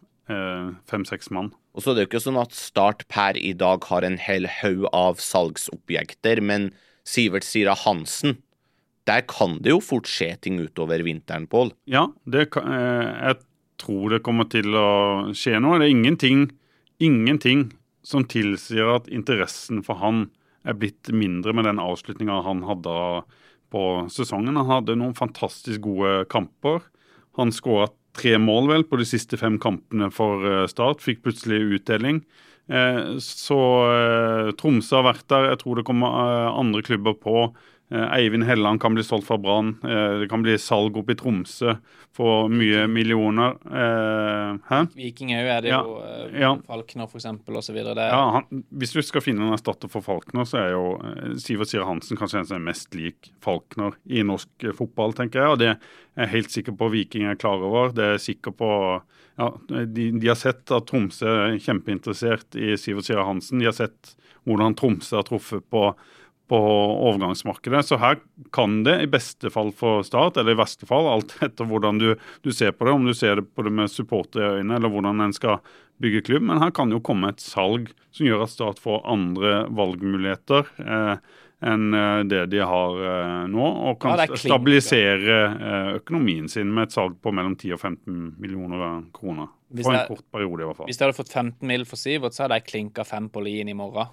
eh, fem-seks mann. Og så er det jo ikke sånn at Start per i dag har en hel haug av salgsobjekter, men Sivert Sira Hansen, der kan det jo fort skje ting utover vinteren, Pål. Ja, det, kan- eh, jeg tror det kommer til å skje noe. Det er ingenting, ingenting som tilsier at interessen for han er blitt mindre med den avslutningen han hadde på sesongen. Han hadde noen fantastisk gode kamper. Han skåret tre mål vel på de siste fem kampene for eh, Start, fikk plutselig utdeling. Eh, Så eh, Tromsø har vært der. Jeg tror det kommer eh, andre klubber på. Eh, Eivind Helland kan bli solgt fra Brann. Eh, Det kan bli salg opp i Tromsø for mye millioner. Eh, Hæ? Viking er jo, er det Ja, jo uh, ja. Falkner, for eksempel, og så videre. Det, Ja, han, hvis du skal finne en erstatter for Falkner, så er jo eh, Sivert Sira Hansen kanskje den som er mest lik Falkner i norsk eh, fotball, tenker jeg. Og det er jeg helt sikker på Viking er klar over. Det er jeg sikker på ja, de, de har sett at Tromsø er kjempeinteressert i Sivert Sira Hansen. De har sett hvordan Tromsø har truffet på på overgangsmarkedet, så her kan det i beste fall for Start, eller i verste fall, alt etter hvordan du, du ser på det, om du ser det på det med supporterøyne, eller hvordan en skal bygge klubb, men her kan jo komme et salg som gjør at Start får andre valgmuligheter eh, enn eh, det de har eh, nå, og kan Ja, det er klink, stabilisere eh, økonomien sin med et salg på mellom ti og femten millioner kroner. Hvis For en det- kort periode i hvert fall. Hvis jeg hadde fått femten mil for Sivert, så hadde jeg klinka fem på Lien i morgen.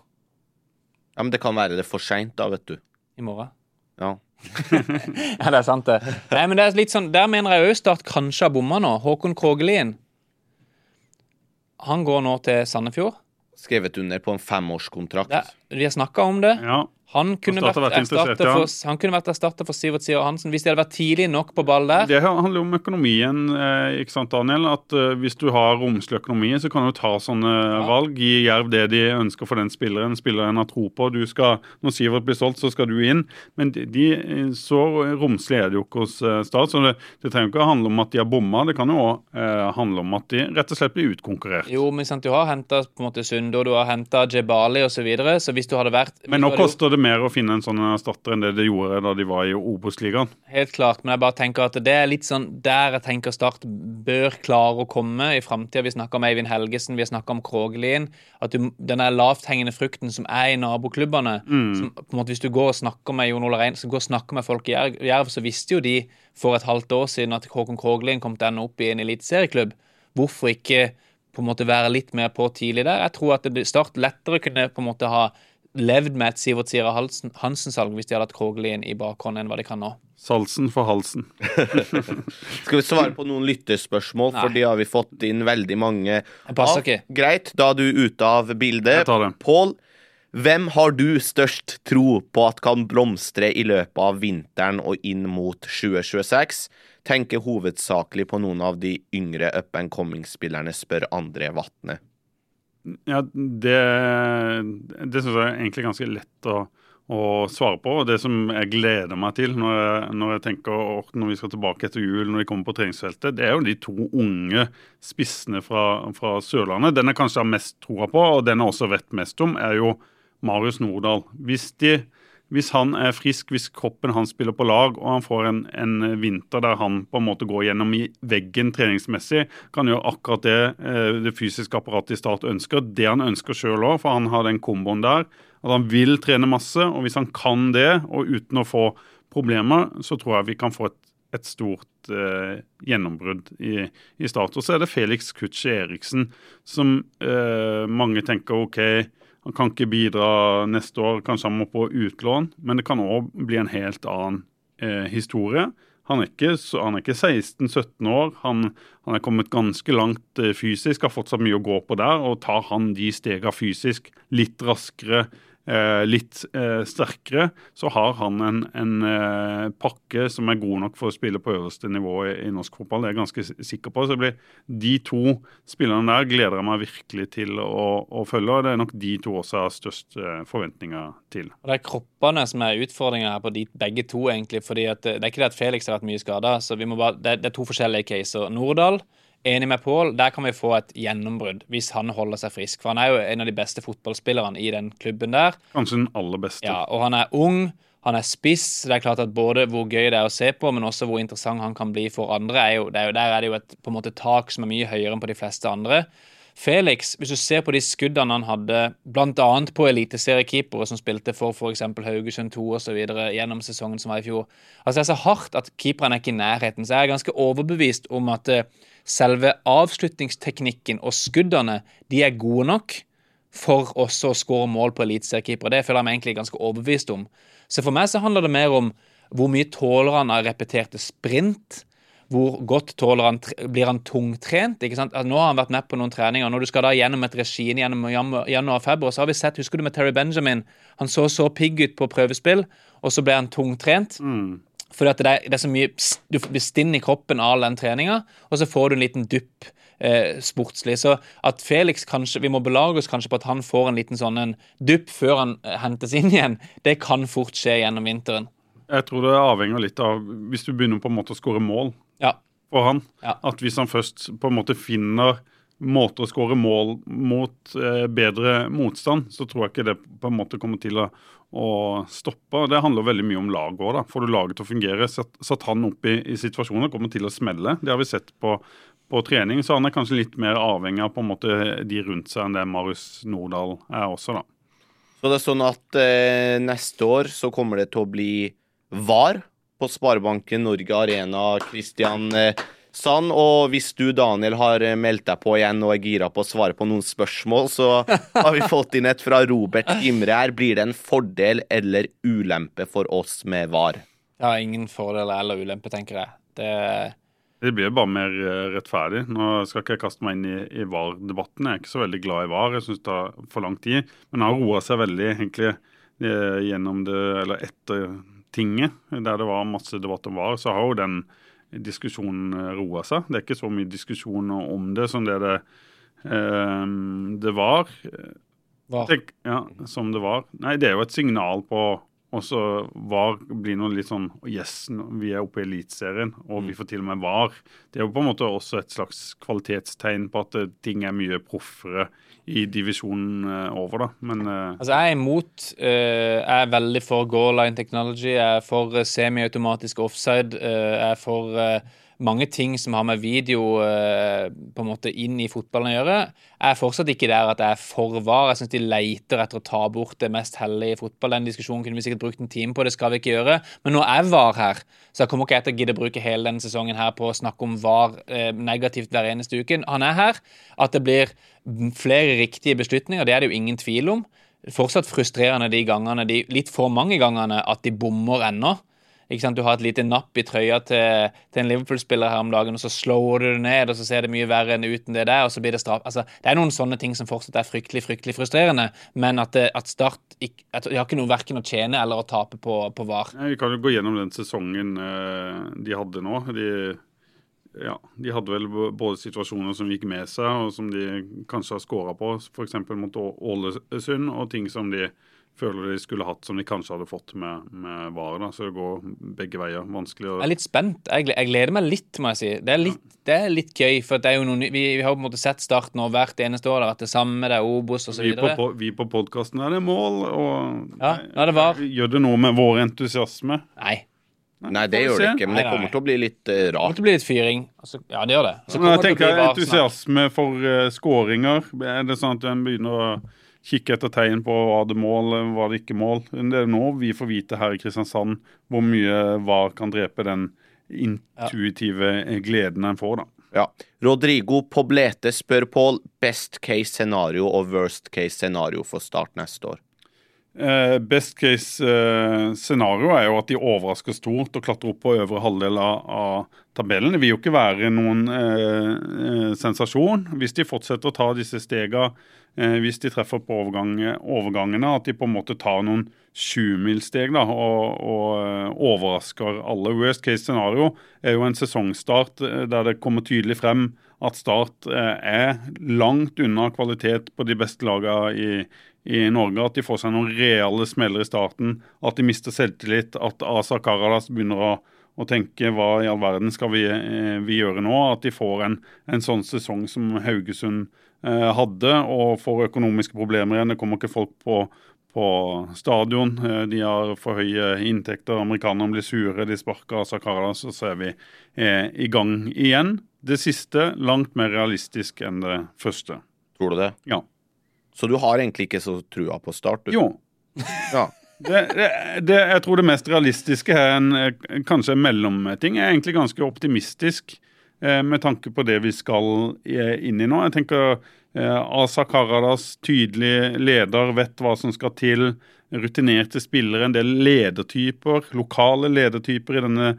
Ja, men det kan være det for sent da, vet du. I morgen. Ja. Ja, det er sant det. Nei, men det er litt sånn, der mener jeg jo Start kanskje har bomma nå. Håkon Krogelien. Han går nå til Sandefjord. Skrevet under på en femårskontrakt. Det, vi har snakka om det. Ja, Han kunne Start vært har vært interessert, erstatter ja. for, han kunne vært erstatter for Sivert Sira Hansen hvis de hadde vært tidlig nok på ball der. Det handler jo om økonomien, eh, ikke sant, Daniel? At eh, hvis du har romslig økonomi, så kan du ta sånne valg. Gi Jerv det de ønsker for den spilleren. Spilleren har tro på. Du skal, når Sivert blir solgt, så skal du inn. Men de, de så romslig er det jo ikke hos eh, Start. Så det, det trenger ikke å handle om at de har bomma. Det kan jo også eh, handle om at de rett og slett blir utkonkurrert. Jo, men sant, du har henta på en måte Sunde, og du har henta Djebali og så videre, så hvis du hadde vært Men nå hvis du hadde koster det mer å finne en sånn erstatter enn det det gjorde da de var i Obos-ligaen. gjort- Helt klart, men jeg bare tenker at det er litt sånn der jeg tenker Start bør klare å komme i framtida. Vi snakker om Eivind Helgesen, vi har snakka om Krogelien. At du, den der lavthengende frukten som er i naboklubbene som, på en måte, hvis du går og snakker med Jon Ole Rein, så går og snakker med folk i Jerv, Jerv, så visste jo de for et halvt år siden at Håkon Krogelien kom til å ende opp i en eliteserieklubb. Hvorfor ikke på en måte være litt mer på tidlig der? Jeg tror at det Start lettere kunne på en måte ha levd med et Sivert Sira Hansen, Hansen-salg hvis de hadde hatt Krogelien i bakhånd enn hva de kan nå. Salsen for halsen. Skal vi svare på noen lytterspørsmål, Nei. for de har vi fått inn veldig mange. Det passer av. ikke. Greit, da er du ute av bildet. Jeg tar det. Pål, hvem har du størst tro på at kan blomstre i løpet av vinteren og inn mot tjue tjueseks? Tenker hovedsakelig på noen av de yngre up-and-coming-spillerne, spør André Vatne. Ja, det, det synes jeg er egentlig ganske lett å, å svare på, og det som jeg gleder meg til når jeg, når jeg tenker når vi skal tilbake etter jul, når de kommer på treningsfeltet, det er jo de to unge spissene fra, fra Sørlandet. Den jeg kanskje har mest troa på, og den jeg også vet mest om, er jo Marius Nordahl. Hvis de Hvis han er frisk, hvis kroppen han spiller på lag, og han får en, en vinter der han på en måte går gjennom i veggen treningsmessig, kan gjøre akkurat det eh, det fysiske apparatet i Start ønsker. Det han ønsker selv også, for han har den komboen der. At han vil trene masse, og hvis han kan det, og uten å få problemer, så tror jeg vi kan få et, et stort eh, gjennombrudd i, i Start. Og så er det Felix Kutsche Eriksen, som eh, mange tenker, ok, han kan ikke bidra neste år, kanskje han må på utlån, men det kan også bli en helt annen eh, historie. Han er ikke, han er ikke seksten sytten år, han, han er kommet ganske langt eh, fysisk, har fortsatt mye å gå på der, og tar han de stegene fysisk litt raskere, eh, litt eh, sterkere, så har han en, en eh, pakke som er god nok for å spille på øverste nivå i, i norsk fotball. Det er jeg ganske sikker på. Så det blir de to spillerne der gleder jeg meg virkelig til å, å følge, og det er nok de to også har størst eh, forventninger til. Og det er kroppene som er utfordringer her på de, begge to egentlig, fordi at det er ikke det at Felix har vært mye skadet, så vi må bare, det, det er to forskjellige caser. Nordahl, enig med Pål, der kan vi få et gjennombrudd hvis han holder seg frisk, for han er jo en av de beste fotballspillerne i den klubben der. Kanskje den aller beste. Ja, og han er ung, han er spiss, så det er klart at både hvor gøy det er å se på, men også hvor interessant han kan bli for andre, er jo, det er jo, der er det jo et på en måte tak som er mye høyere enn på de fleste andre. Felix, hvis du ser på de skuddene han hadde, blant annet på eliteseriekeepere som spilte for for eksempel Haugesund to og så videre gjennom sesongen som var i fjor, altså det er så hardt at keeperen er ikke i nærheten, så jeg er ganske overbevist om at selve avslutningsteknikken og skuddene, de er gode nok for også å score mål på eliteseriekeepere. Det føler jeg meg egentlig ganske overbevist om. Så for meg så handler det mer om hvor mye tåler han av repeterte sprint, hvor godt tåler han, blir han tungtrent, ikke sant? Altså, nå har han vært med på noen treninger, når du skal da gjennom et regime gjennom januar og februar, så har vi sett, husker du med Terry Benjamin, han så så pigg ut på prøvespill, og så ble han tungtrent, mm. fordi at det er, det er så mye, du blir stinn i kroppen av den treninga, og så får du en liten dupp eh, sportslig, så at Felix kanskje, vi må belage oss kanskje på at han får en liten sånn en dupp før han eh, hentes inn igjen, det kan fort skje gjennom vinteren. Jeg tror det avhenger litt av, hvis du begynner på en måte å skåre mål, ja. for han, ja. at hvis han først på en måte finner måter å skåre mål mot eh, bedre motstand, så tror jeg ikke det på en måte kommer til å, å stoppe. Det handler veldig mye om lag også, da. Får du laget til å fungere, satt, satt han opp i, i situasjoner, kommer til å smelle. Det har vi sett på, på trening, så han er kanskje litt mer avhengig av på en måte de rundt seg enn det Marius Nordahl er også, da. Så det er sånn at eh, neste år så kommer det til å bli V A R på Sparebanken Norge Arena, Kristian Sand, og hvis du, Daniel, har meldt deg på igjen og er gira på å svare på noen spørsmål, så har vi fått inn et fra Robert Imre her. Blir det en fordel eller ulempe for oss med V A R? Ja, ingen fordel eller ulempe, tenker jeg. Det, det blir bare mer rettferdig. Nå skal ikke jeg kaste meg inn i, i V A R-debatten. Jeg er ikke så veldig glad i V A R, jeg synes det tar for lang tid, men han har roet seg veldig egentlig gjennom det, eller etter tinget, der det var masse debatt om V A R, så har jo den diskusjonen roet seg. Det er ikke så mye diskusjon om det som det det, eh, det var. var. Tenk, ja, som det var. Nei, det er jo et signal på også V A R blir noe litt sånn, yes, vi er oppe i elitserien, og vi får til og med V A R. Det er jo på en måte også et slags kvalitetstegn på at ting er mye proffere i divisjonen over, da. Men, uh... altså, jeg er imot, uh, jeg er veldig for goal line technology, jeg er for uh, semi-automatisk offside, uh, jeg er for uh, mange ting som har med video uh, på en måte inn i fotballen å gjøre. Jeg er fortsatt ikke der at jeg er for V A R. Jeg synes de leter etter å ta bort det mest hellige i fotball. Den diskusjonen kunne vi sikkert brukt en time på, det skal vi ikke gjøre. Men nå er V A R her, så jeg kommer ikke etter å gidde å bruke hele denne sesongen her på å snakke om V A R uh, negativt hver eneste uke. Han er her, at det blir flere riktige beslutninger, det er det jo ingen tvil om. fortsatt frustrerende de gangene, de litt for mange gangene, at de bommer ennå. Ikke sant? Du har et lite napp i trøya til, til en Liverpool-spiller her om dagen, og så slår du det ned, og så ser det mye verre enn uten det der, og så blir det straff. Altså, det er noen sånne ting som fortsatt er fryktelig, fryktelig frustrerende, men at, det, at Start ikke, at de har ikke noe hverken å tjene eller å tape på, på var. Vi kan jo gå gjennom den sesongen eh, de hadde nå. De, ja, de hadde vel både situasjoner som gikk med seg, og som de kanskje har skåret på, for eksempel mot Ålesund, og ting som de føler de skulle hatt, som de kanskje hadde fått med, med var, da. Så det går begge veier, vanskelig. Å... Jeg er litt spent. Jeg, jeg gleder meg litt, må jeg si. Det er litt, det er litt gøy, for det er jo noen, vi, vi har på en måte sett Start nå hvert eneste år, det har vært det samme, det er Obos og så vi videre. På, vi på podcasten er det mål, og ja, ja, det var. Gjør det noe med vår entusiasme? Nei. Nei, det gjør det ikke, men det kommer til å bli litt uh, rart. Det kommer til å bli litt fyring. Altså, ja, det gjør det. Så jeg tenker entusiasme for uh, skåringer. Er det sånn at en begynner å kikke etter tegn på hva det mål, hva det ikke mål? Det er nå vi får vite her i Kristiansand hvor mye var kan drepe den intuitive gleden en får, da. Ja. Rodrigo Poblete spør Paul, best case scenario og worst case scenario for Start neste år. Uh, best case uh, scenario er jo at de overrasker stort og klatrer opp på øvre halvdel av, av tabellen. Det vil jo ikke være noen uh, uh, sensasjon hvis de fortsetter å ta disse stegene, uh, hvis de treffer på overgang, overgangene, at de på en måte tar noen sjumilssteg da, og, og uh, overrasker alle. Worst case scenario er jo en sesongstart uh, der det kommer tydelig frem at Start uh, er langt unna kvalitet på de beste lagene i i Norge, at de får seg noen reale smeller i starten, at de mister selvtillit, at Asa Karadas begynner å, å tenke hva i all verden skal vi, eh, vi gjøre nå, at de får en, en sånn sesong som Haugesund eh, hadde, og får økonomiske problemer igjen. Det kommer ikke folk på, på stadion, eh, de har for høye inntekter, amerikanerne blir sure, de sparker Asa Karadas, og så er vi eh, i gang igjen. Det siste langt mer realistisk enn det første. Tror du det? Ja. Så du har egentlig ikke så trua på Start? Du? Jo. Ja. det, det, det, jeg tror det mest realistiske er en, kanskje en mellomting. Jeg er egentlig ganske optimistisk eh, med tanke på det vi skal inn i nå. Jeg tenker eh, Asa Karadas, tydelig leder, vet hva som skal til, rutinerte spillere, en del ledertyper, lokale ledertyper i denne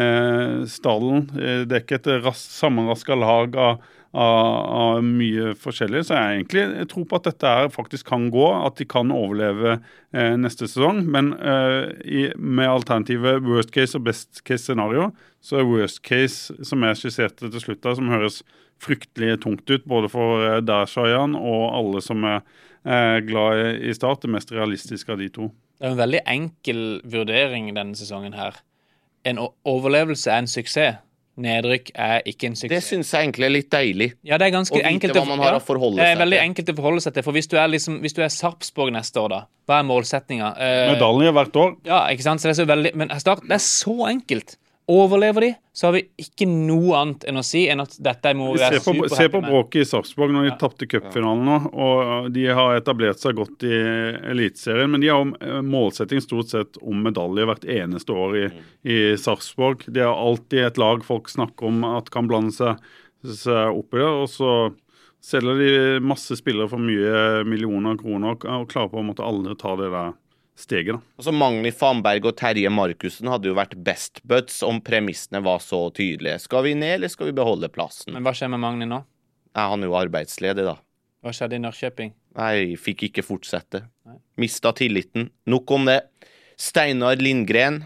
eh, stallen. Det er ikke et ras, sammenrasket lag av Av, av mye forskjellig, så jeg egentlig jeg tror på at dette her faktisk kan gå, at de kan overleve eh, neste sesong, men eh, i, med alternativet worst case og best case scenario, så er worst case, som jeg skisserte til slutt, som høres fryktelig tungt ut, både for eh, Dashayan og alle som er eh, glad i Start, det mest realistiske av de to. Det er en veldig enkel vurdering denne sesongen her. En overlevelse er en suksess. Nedrykk er ikke en suksess. Det synes jeg egentlig er litt deilig. Ja, det er ganske å vite enkelt hva man har ja, å forholde seg til. Det er veldig enkelt å forholde seg til, for hvis du er, liksom, hvis du er Sarpsborg neste år da, hva er målsetningen? Eh, Medalje hvert år. Ja, ikke sant? Så det er så veldig, men Start, det er så enkelt. Overlever de, så har vi ikke noe annet enn å si enn at dette må vi være superheldige med. Se på bråket i Sarpsborg når de ja. tappte cupfinalen nå, og de har etablert seg godt i elitserien, men de har målsetting stort sett om medalje hvert eneste år i, i Sarpsborg. De har alltid et lag folk snakker om at kan blande seg, seg opp i det, og så selger de masse spillere for mye millioner kroner, og klarer på en måte aldri ta det der steget, da. Altså, Magni Famberg og Terje Markussen hadde jo vært best buds om premissene var så tydelige. Skal vi ned, eller skal vi beholde plassen? Men hva skjer med Magni nå? Nei, han er jo arbeidsledig, da. Hva skjedde i Norrköping? Nei, fikk ikke fortsette. Nei. Mista tilliten. Nok om det. Steinar Lindgren,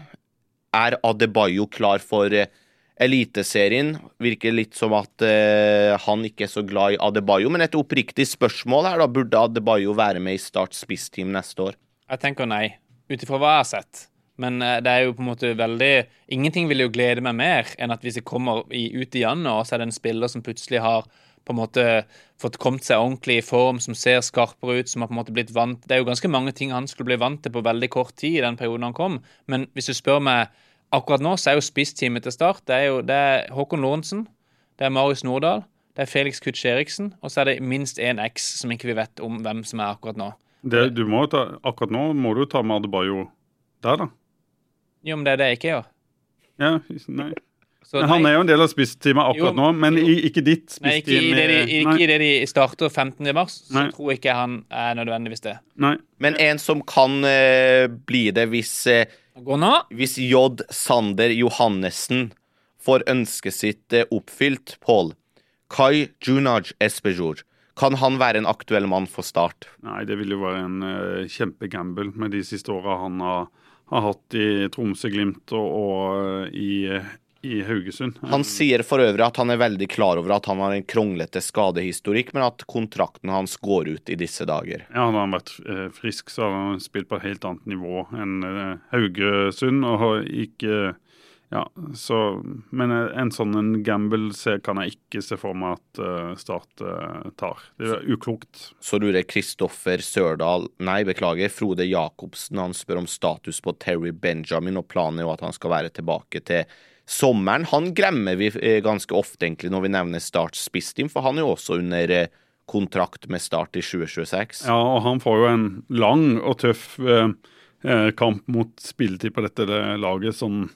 er Adebayo klar for uh, eliteserien? Virker litt som at uh, han ikke er så glad i Adebayo, men et oppriktig spørsmål her da, burde Adebayo være med i Start spissteam neste år? Jeg tenker nei, utifra hva jeg har sett. Men uh, det er jo på en måte veldig... Ingenting vil jo glede meg mer enn at hvis jeg kommer i, ut i januar, så er det en spiller som plutselig har på en måte fått kommet seg ordentlig i form, som ser skarpere ut, som har på en måte blitt vant. Det er jo ganske mange ting han skulle bli vant til på veldig kort tid i den perioden han kom. Men hvis du spør meg, akkurat nå så er jo spissteamet til Start. Det er jo det er Håkon Lorentzen, det er Marius Nordahl, det er Felix Kutsch Eriksen, og så er det minst en X som ikke vi vet om hvem som er akkurat nå. Det, du må ta, akkurat nå må du ta med Adebayo der, da. Jo, men det er det jeg ikke gjør. Ja, nei. Så Men han nei, er jo en del av spissteamet akkurat Jo, nå, men jo. i, ikke ditt nei, ikke i spissteam. det de, ikke Nei, i det de starter femtende mars, så Nei. tror ikke jeg han er nødvendigvis det. nei. Men en som kan eh, bli det hvis, eh, Gå nå. hvis J. Sander Johannessen får ønsket sitt eh, oppfylt, Pål. Kai Junaj Espejord. Kan han være en aktuell mann for Start? Nei, det vil jo være en uh, kjempegamble med de siste årene han har, har hatt i Tromsø, Glimt og, og uh, i, i Haugesund. Han sier for øvrig at han er veldig klar over at han har en kronglete skadehistorikk, men at kontrakten hans går ut i disse dager. Ja, hadde han vært uh, frisk, så hadde han spilt på et helt annet nivå enn uh, Haugesund, og har ikke... Ja, så, men en sånn en gamble se, kan jeg ikke se for meg at uh, Start uh, tar. Det er uklokt. Så lurer Kristoffer Sørdal, nei, beklager, Frode Jakobsen, han spør om status på Terry Benjamin, og planen er jo at han skal være tilbake til sommeren. Han glemmer vi eh, ganske ofte egentlig når vi nevner Starts spissteam, for han er jo også under eh, kontrakt med Start i tjue tjueseks. Ja, og han får jo en lang og tøff uh, uh, kamp mot spilletid på dette det laget som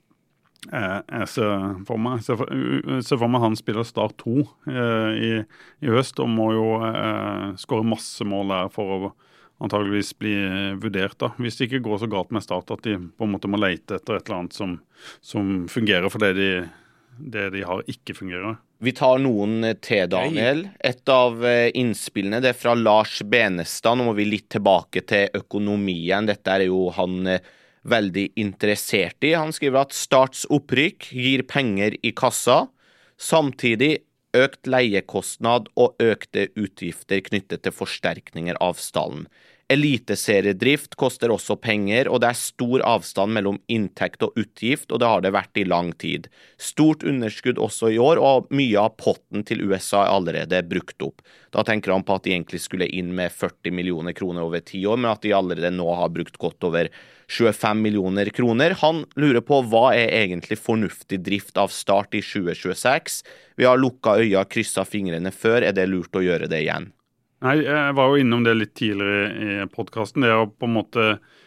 Eh, jeg ser for meg ser for, uh, ser for meg han spiller Start to eh, i, i høst og må jo eh, skåre masse mål der for å antageligvis bli vurdert da. Hvis det ikke går så galt med Start at de på en måte må lete etter et eller annet som, som fungerer for det de, det de har ikke fungerer. Vi tar noen til, Daniel. Et av eh, innspillene det er fra Lars Benestad. Nå må vi litt tilbake til økonomien. Dette er jo han eh, veldig interessert i. Han skriver at Starts opprykk gir penger i kassa, samtidig økt leiekostnad og økte utgifter knyttet til forsterkninger av stallen. Eliteseriedrift koster også penger, og det er stor avstand mellom inntekt og utgift, og det har det vært i lang tid. Stort underskudd også i år, og mye av potten til U S A er allerede brukt opp. Da tenker han på at de egentlig skulle inn med førti millioner kroner over ti år, men at de allerede nå har brukt godt over tjuefem millioner kroner. Han lurer på hva er egentlig fornuftig drift av Start i tjue tjueseks. Vi har lukket øya, krysset fingrene før. Er det lurt å gjøre det igjen? Nei, jeg var jo innom det litt tidligere i podcasten. Det å på en måte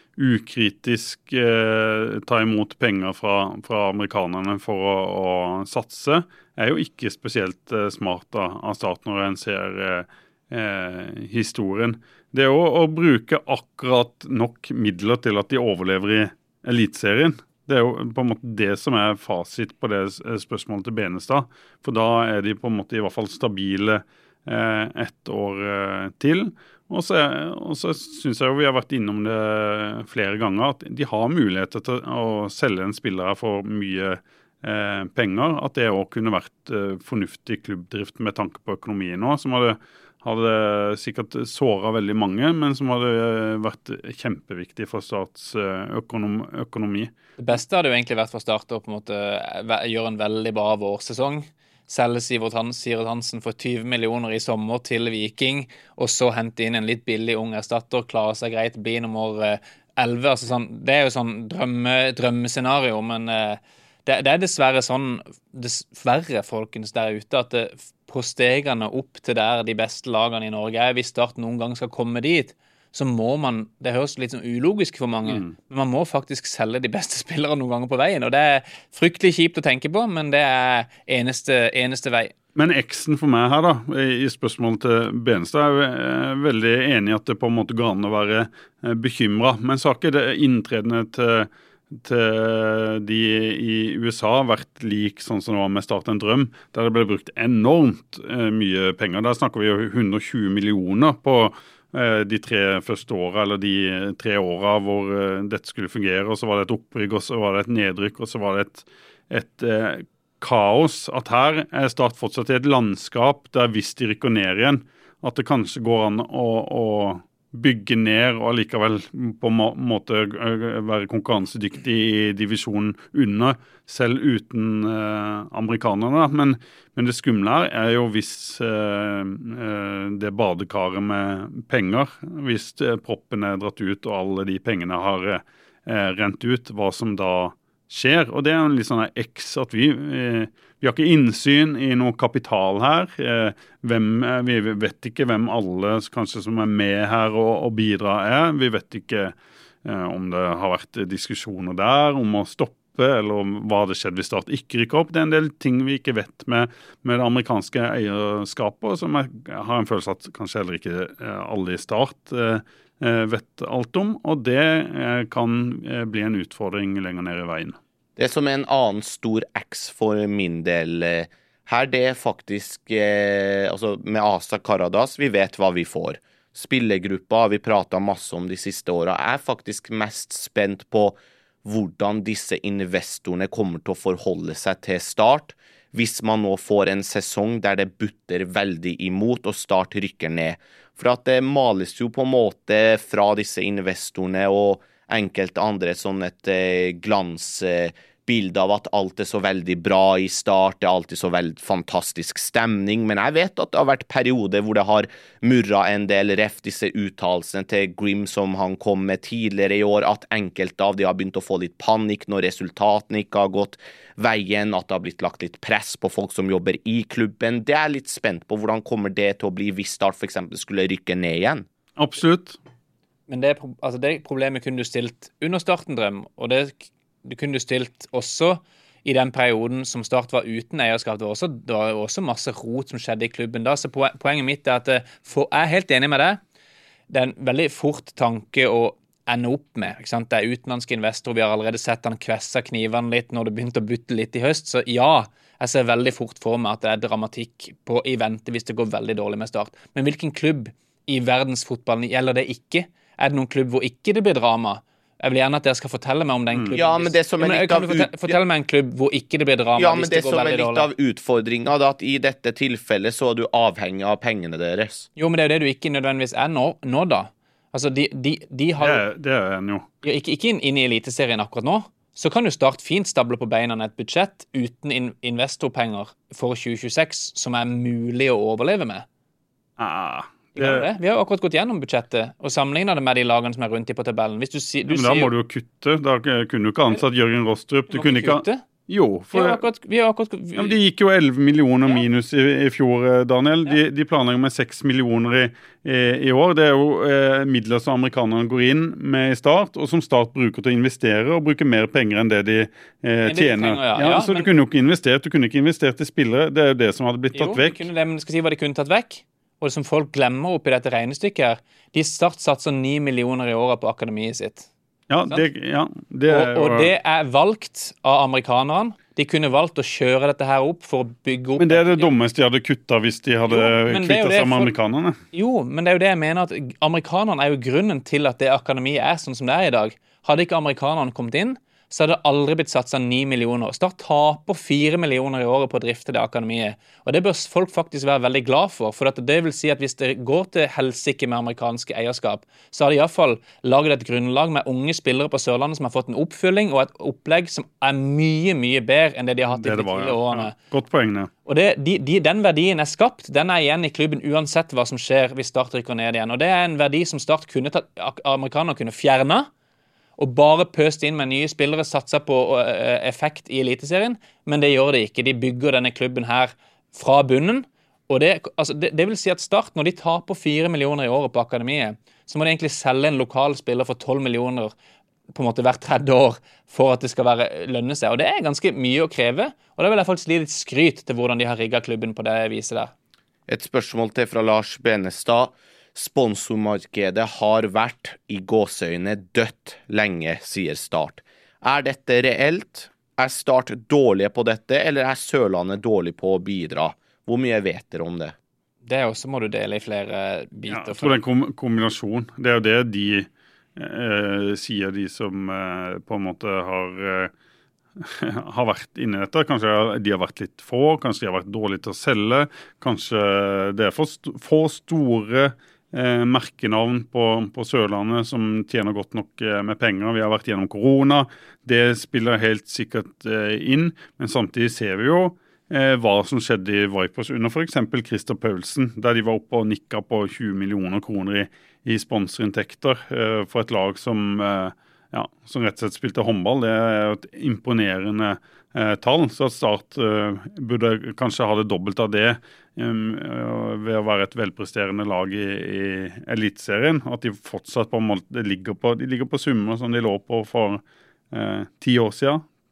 ukritisk eh, ta imot penger fra, fra amerikanerne for å, å satse, er jo ikke spesielt eh, smart av, av Start når en ser eh, eh, historien. Det er jo å bruke akkurat nok midler til at de overlever i elitserien. Det er jo på en måte det som er fasit på det spørsmålet til Benestad. For da er de på en måte i hvert fall stabile eh, ett år eh, til. Og så, og så synes jeg jo vi har vært innom det flere ganger, at de har muligheter til å selge en spiller for mye eh, penger. At det også kunne vært eh, fornuftig klubbdrift med tanke på økonomien nå, som hadde hadde sikkert såret veldig mange, men som hadde vært kjempeviktig for Starts økonom, økonomi. Det beste hadde jo egentlig vært for Start å på en måte gjøre en veldig bra vårsesong. Selge Sivert Hansen for tyve millioner i sommer til Viking, og så hente inn en litt billig ung erstatter, klare seg greit, bli nummer elleve. Altså sånn, det er jo sånn drømme, drømmescenario, men det, det er dessverre sånn, dessverre folkens der ute, at det på stegene opp til der de beste lagene i Norge er, hvis Start noen gang skal komme dit, så må man, det høres litt sånn ulogisk for mange, mm. men man må faktisk selge de beste spillere noen ganger på veien, og det er fryktelig kjipt å tenke på, men det er eneste, eneste vei. Men X-en for meg her da, i spørsmålet til Benestad, er jeg veldig enig i at det på en måte går an å være bekymret, men så har ikke det inntredende til til de i U S A har vært lik sånn som det var med Start en drøm, der det ble brukt enormt eh, mye penger. Der snakker vi jo hundre og tjue millioner på eh, de tre første årene, eller de tre årene hvor eh, dette skulle fungere, og så var det et opprykk, og så var det et nedrykk, og så var det et, et eh, kaos. At her er Start fortsatt i et landskap der hvis de rykker ned igjen, at det kanskje går an å, å bygge ned og likevel på en måte være konkurransedyktig i divisjonen under, selv uten eh, amerikanerne. Men, men det skumle her er jo hvis eh, det badekaret med penger, hvis proppen er dratt ut og alle de pengene har eh, rent ut, hva som da skjer. Og det er en litt sånn X at vi, eh, vi har ikke innsyn i noe kapital her. Eh, hvem, eh, vi vet ikke hvem alle kanskje som er med her og, og bidrar er. Vi vet ikke eh, om det har vært diskusjoner der om å stoppe oppe, eller om hva hadde skjedd hvis Start ikke rykker opp. Det er en del ting vi ikke vet med, med det amerikanske eierskapet, som jeg, jeg har en følelse at kanskje heller ikke eh, alle i Start eh, vet alt om, og det eh, kan eh, bli en utfordring lenger ned i veien. Det som er en annen stor X for min del eh, her, det er faktisk eh, altså med Asa Karadas, vi vet hva vi får. Spillergruppa har vi pratet masse om de siste årene. Jeg er faktisk mest spent på hvordan disse investorene kommer til å forholde seg til Start, hvis man nå får en sesong der det butter veldig imot og Start rykker ned. For at det males jo på en måte fra disse investorene og enkelte andre sånn et eh, glans eh, bilde av at alt er så veldig bra i Start, det er alltid så veldig fantastisk stemning, men jeg vet at det har vært perioder hvor det har murret en del ref disse uttalelsene til Grim som han kom med tidligere i år, at enkelte av de har begynt å få litt panikk når resultatene ikke har gått veien, at det har blitt lagt litt press på folk som jobber i klubben. Det er jeg litt spent på, hvordan kommer det til å bli hvis Start for eksempel skulle rykke ned igjen? Absolutt. Men det, altså det problemet kunne du stilt under Starten Drøm, og det du kunne stilt også i den perioden som Start var uten eierskap. Det var også, det var også masse rot som skjedde i klubben da, så poenget mitt er at for, jeg er helt enig med deg. Det er en veldig fort tanke å ende opp med. Ikke sant? Det er utenlandske investorer, vi har allerede sett han kvessa knivene litt når det begynte å butte litt i høst, så ja, jeg ser veldig fort for meg at det er dramatikk på, i vente hvis det går veldig dårlig med Start. Men hvilken klubb i verdensfotballen gjelder det ikke? Er det noen klubb hvor ikke det blir drama? Jeg vil gjerne at dere skal fortelle meg om den klubben. Ja, men det som er litt kan av du fortelle, fortelle meg en klubb hvor ikke det blir drama ja, hvis men det, det går som er veldig litt dårlig? av utfordringen, da, at i dette tilfellet så er du avhengig av pengene deres. Jo, men det er jo det du ikke nødvendigvis er nå, nå da. Altså, de, de, de har Det, det er en jo. Ja, ikke, ikke inn, inn i eliteserien akkurat nå. Så kan du starte fint stable på beina et budsjett uten in, investorpenger for tjue tjueseks som er mulig å overleve med. Ah, Vi har, det. Vi har akkurat gått gjennom budsjettet og sammenlignet det med de lagene som er rundt i på tabellen. Hvis du, si, du men da sier, må du jo kutte. Da kunne du ikke ansatt Jørgen Rostrup. Du kunne ikke kutte? Jo, Vi for har akkurat, vi har akkurat ja, men de gikk jo elleve millioner minus i, i fjor, Daniel. De, de planlegger med seks millioner i, i, i år. Det er jo eh, midler som amerikanerne går inn med i Start, og som Start bruker til å investere, og bruker mer penger enn det de eh, de tjener. trenger, ja. Ja, Ja, så men- du kunne jo ikke investert. Du kunne ikke investert i spillere. Det er jo det som hadde blitt tatt Jo, vekk. kunne det, men skal si hva de kunne tatt vekk. Og det som folk glemmer oppi dette regnestykket her, de Start satser ni millioner i året på akademiet sitt. Ja, det, ja, det er Og, og jo det er valgt av amerikanerne. De kunne valgt å kjøre dette her opp for å bygge opp... Men det er det dummeste de hadde kuttet hvis de hadde Jo, men det er jo kvittet det seg med for- amerikanerne. Jo, men det er jo det jeg mener at amerikanerne er jo grunnen til at det akademiet er sånn som det er i dag. Hadde ikke amerikanerne kommet inn, så hadde det aldri blitt satset ni millioner. Start taper fire millioner i året på å drifte det akademiet. Og det bør folk faktisk være veldig glad for, for at det vil si at hvis det går til helsike med amerikanske eierskap, så har de i hvert fall laget et grunnlag med unge spillere på Sørlandet som har fått en oppfylling og et opplegg som er mye, mye bedre enn det de har hatt i Det de det var, tidligere ja. årene. Ja. Godt poeng, det. Og det, de, de, den verdien er skapt, den er igjen i klubben uansett hva som skjer hvis Start rykker ned igjen. Og det er en verdi som Start kunne tatt, amerikanerne kunne fjerne, og bare pøst inn med nye spillere, satsa på uh, effekt i eliteserien, men det gjør de ikke. De bygger denne klubben her fra bunnen, og det, altså, det, det vil si at Start, når de taper fire millioner i året på akademiet, så må de egentlig selge en lokal spiller for tolv millioner på en måte hvert tredje år for at det skal være, lønne seg. Og det er ganske mye å kreve, og det vil jeg faktisk gi litt skryt til hvordan de har rigget klubben på det viset der. Et spørsmål til fra Lars Benestad. Sponsormarkedet har vært i gåseøyne dødt lenge, sier Start. Er dette reelt? Er Start dårlige på dette, eller er Sørlandet dårlig på å bidra? Hvor mye vet dere om det? Det også må du dele i flere biter. Ja, jeg tror det er en kom kombinasjon. Det er jo det de eh, sier, de som eh, på en måte har, eh, har vært inne i dette. Kanskje de har vært litt få, kanskje de har vært dårlige til å selge. Kanskje det er for, st for store Eh, merkenavn på, på Sørlandet som tjener godt nok eh, med penger. Vi har vært gjennom korona. Det spiller helt sikkert eh, inn, men samtidig ser vi jo eh, hva som skjedde i Vipers under for eksempel Christer Paulsen, der de var oppe og nikket på tjue millioner kroner i, i sponsorinntekter eh, for et lag som, eh, ja, som rett og slett spilte håndball. Det er jo et imponerende eh, tall, så at Start eh, burde kanskje ha det dobbelt av det Um, ved å være et velpresterende lag i, i eliteserien, at de fortsatt på en måte ligger på, de ligger på summer som de lå på for eh, ti år siden,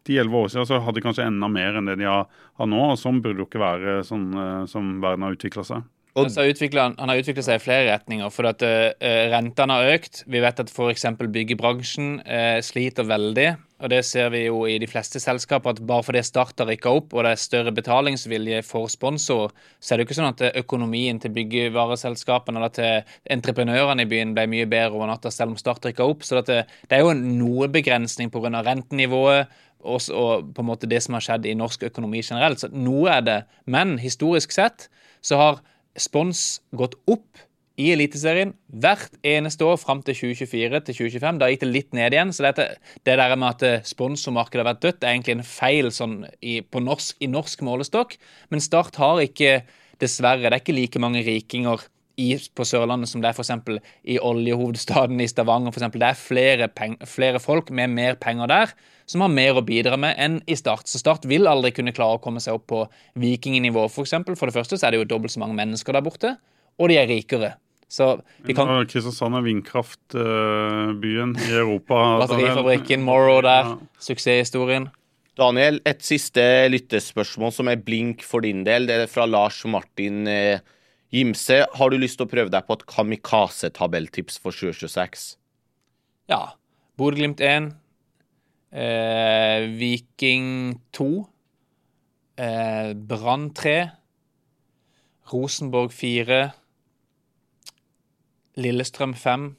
ti elleve år siden så hadde de kanskje enda mer enn det de har, har nå, og sånn burde det ikke være sånn uh, som verden har utviklet seg. Altså, utviklet, han har utviklet seg i flere retninger, for at uh, rentene har økt. Vi vet at for eksempel byggebransjen uh, sliter veldig, og det ser vi jo i de fleste selskaper, at bare fordi Start har rykket opp, og det er større betalingsvilje for sponsor, så er det jo ikke sånn at økonomien til byggevareselskapene eller til entreprenørene i byen ble mye bedre over natta, selv om Start rykket opp. Så det, det er jo noe begrensning på grunn av rentenivået, og, og på en måte det som har skjedd i norsk økonomi generelt. Så noe er det. Men historisk sett så har spons gått opp i Eliteserien hvert eneste år frem til tjue tjuefire til tjue tjuefem. Da gikk det litt ned igjen, så dette, det der med at sponsormarkedet har vært dødt, er egentlig en feil sånn i, på norsk, i norsk målestokk. Men Start har ikke, dessverre, det er ikke like mange rikinger i, på Sørlandet som det er for eksempel i oljehovedstaden i Stavanger. For eksempel. Det er flere, peng, flere folk med mer penger der, som har mer å bidra med enn i Start. Så Start vil aldri kunne klare å komme seg opp på vikingnivå, for eksempel. For det første så er det jo dobbelt så mange mennesker der borte, og de er rikere. Så vi kan... Kristiansand er vindkraftbyen uh, i Europa. Batterifabrikken, Morrow der, ja. Suksesshistorien. Daniel, et siste lyttespørsmål som er blink for din del. Det er fra Lars Martin eh, Gimse. Har du lyst til å prøve deg på et kamikaze-tabelltips for tjue tjueseks? Ja. Bodø-Glimt én. Eh, Viking to. Eh, Brann tre. Rosenborg fire. Lillestrøm fem.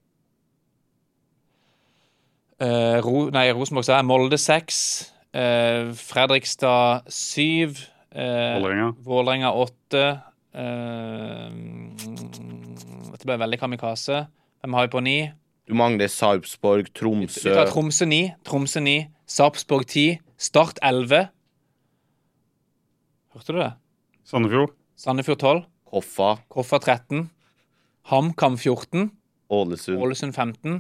Uh, Ro, nei, Rosenborg sa Molde seks. Uh, Fredrikstad syv. Uh, Vålerenga åtte. Uh, dette ble veldig kamikaze. Hvem har vi på ni? Du mangler Sarpsborg, Tromsø. Vi tar Tromsø ni. Tromsø ni. Sarpsborg ti. Start elleve. Hørte du det? Sandefjord. Sandefjord tolv. Koffa. Koffa tretten. HamKam fjorten. Ålesund. Ålesund femten.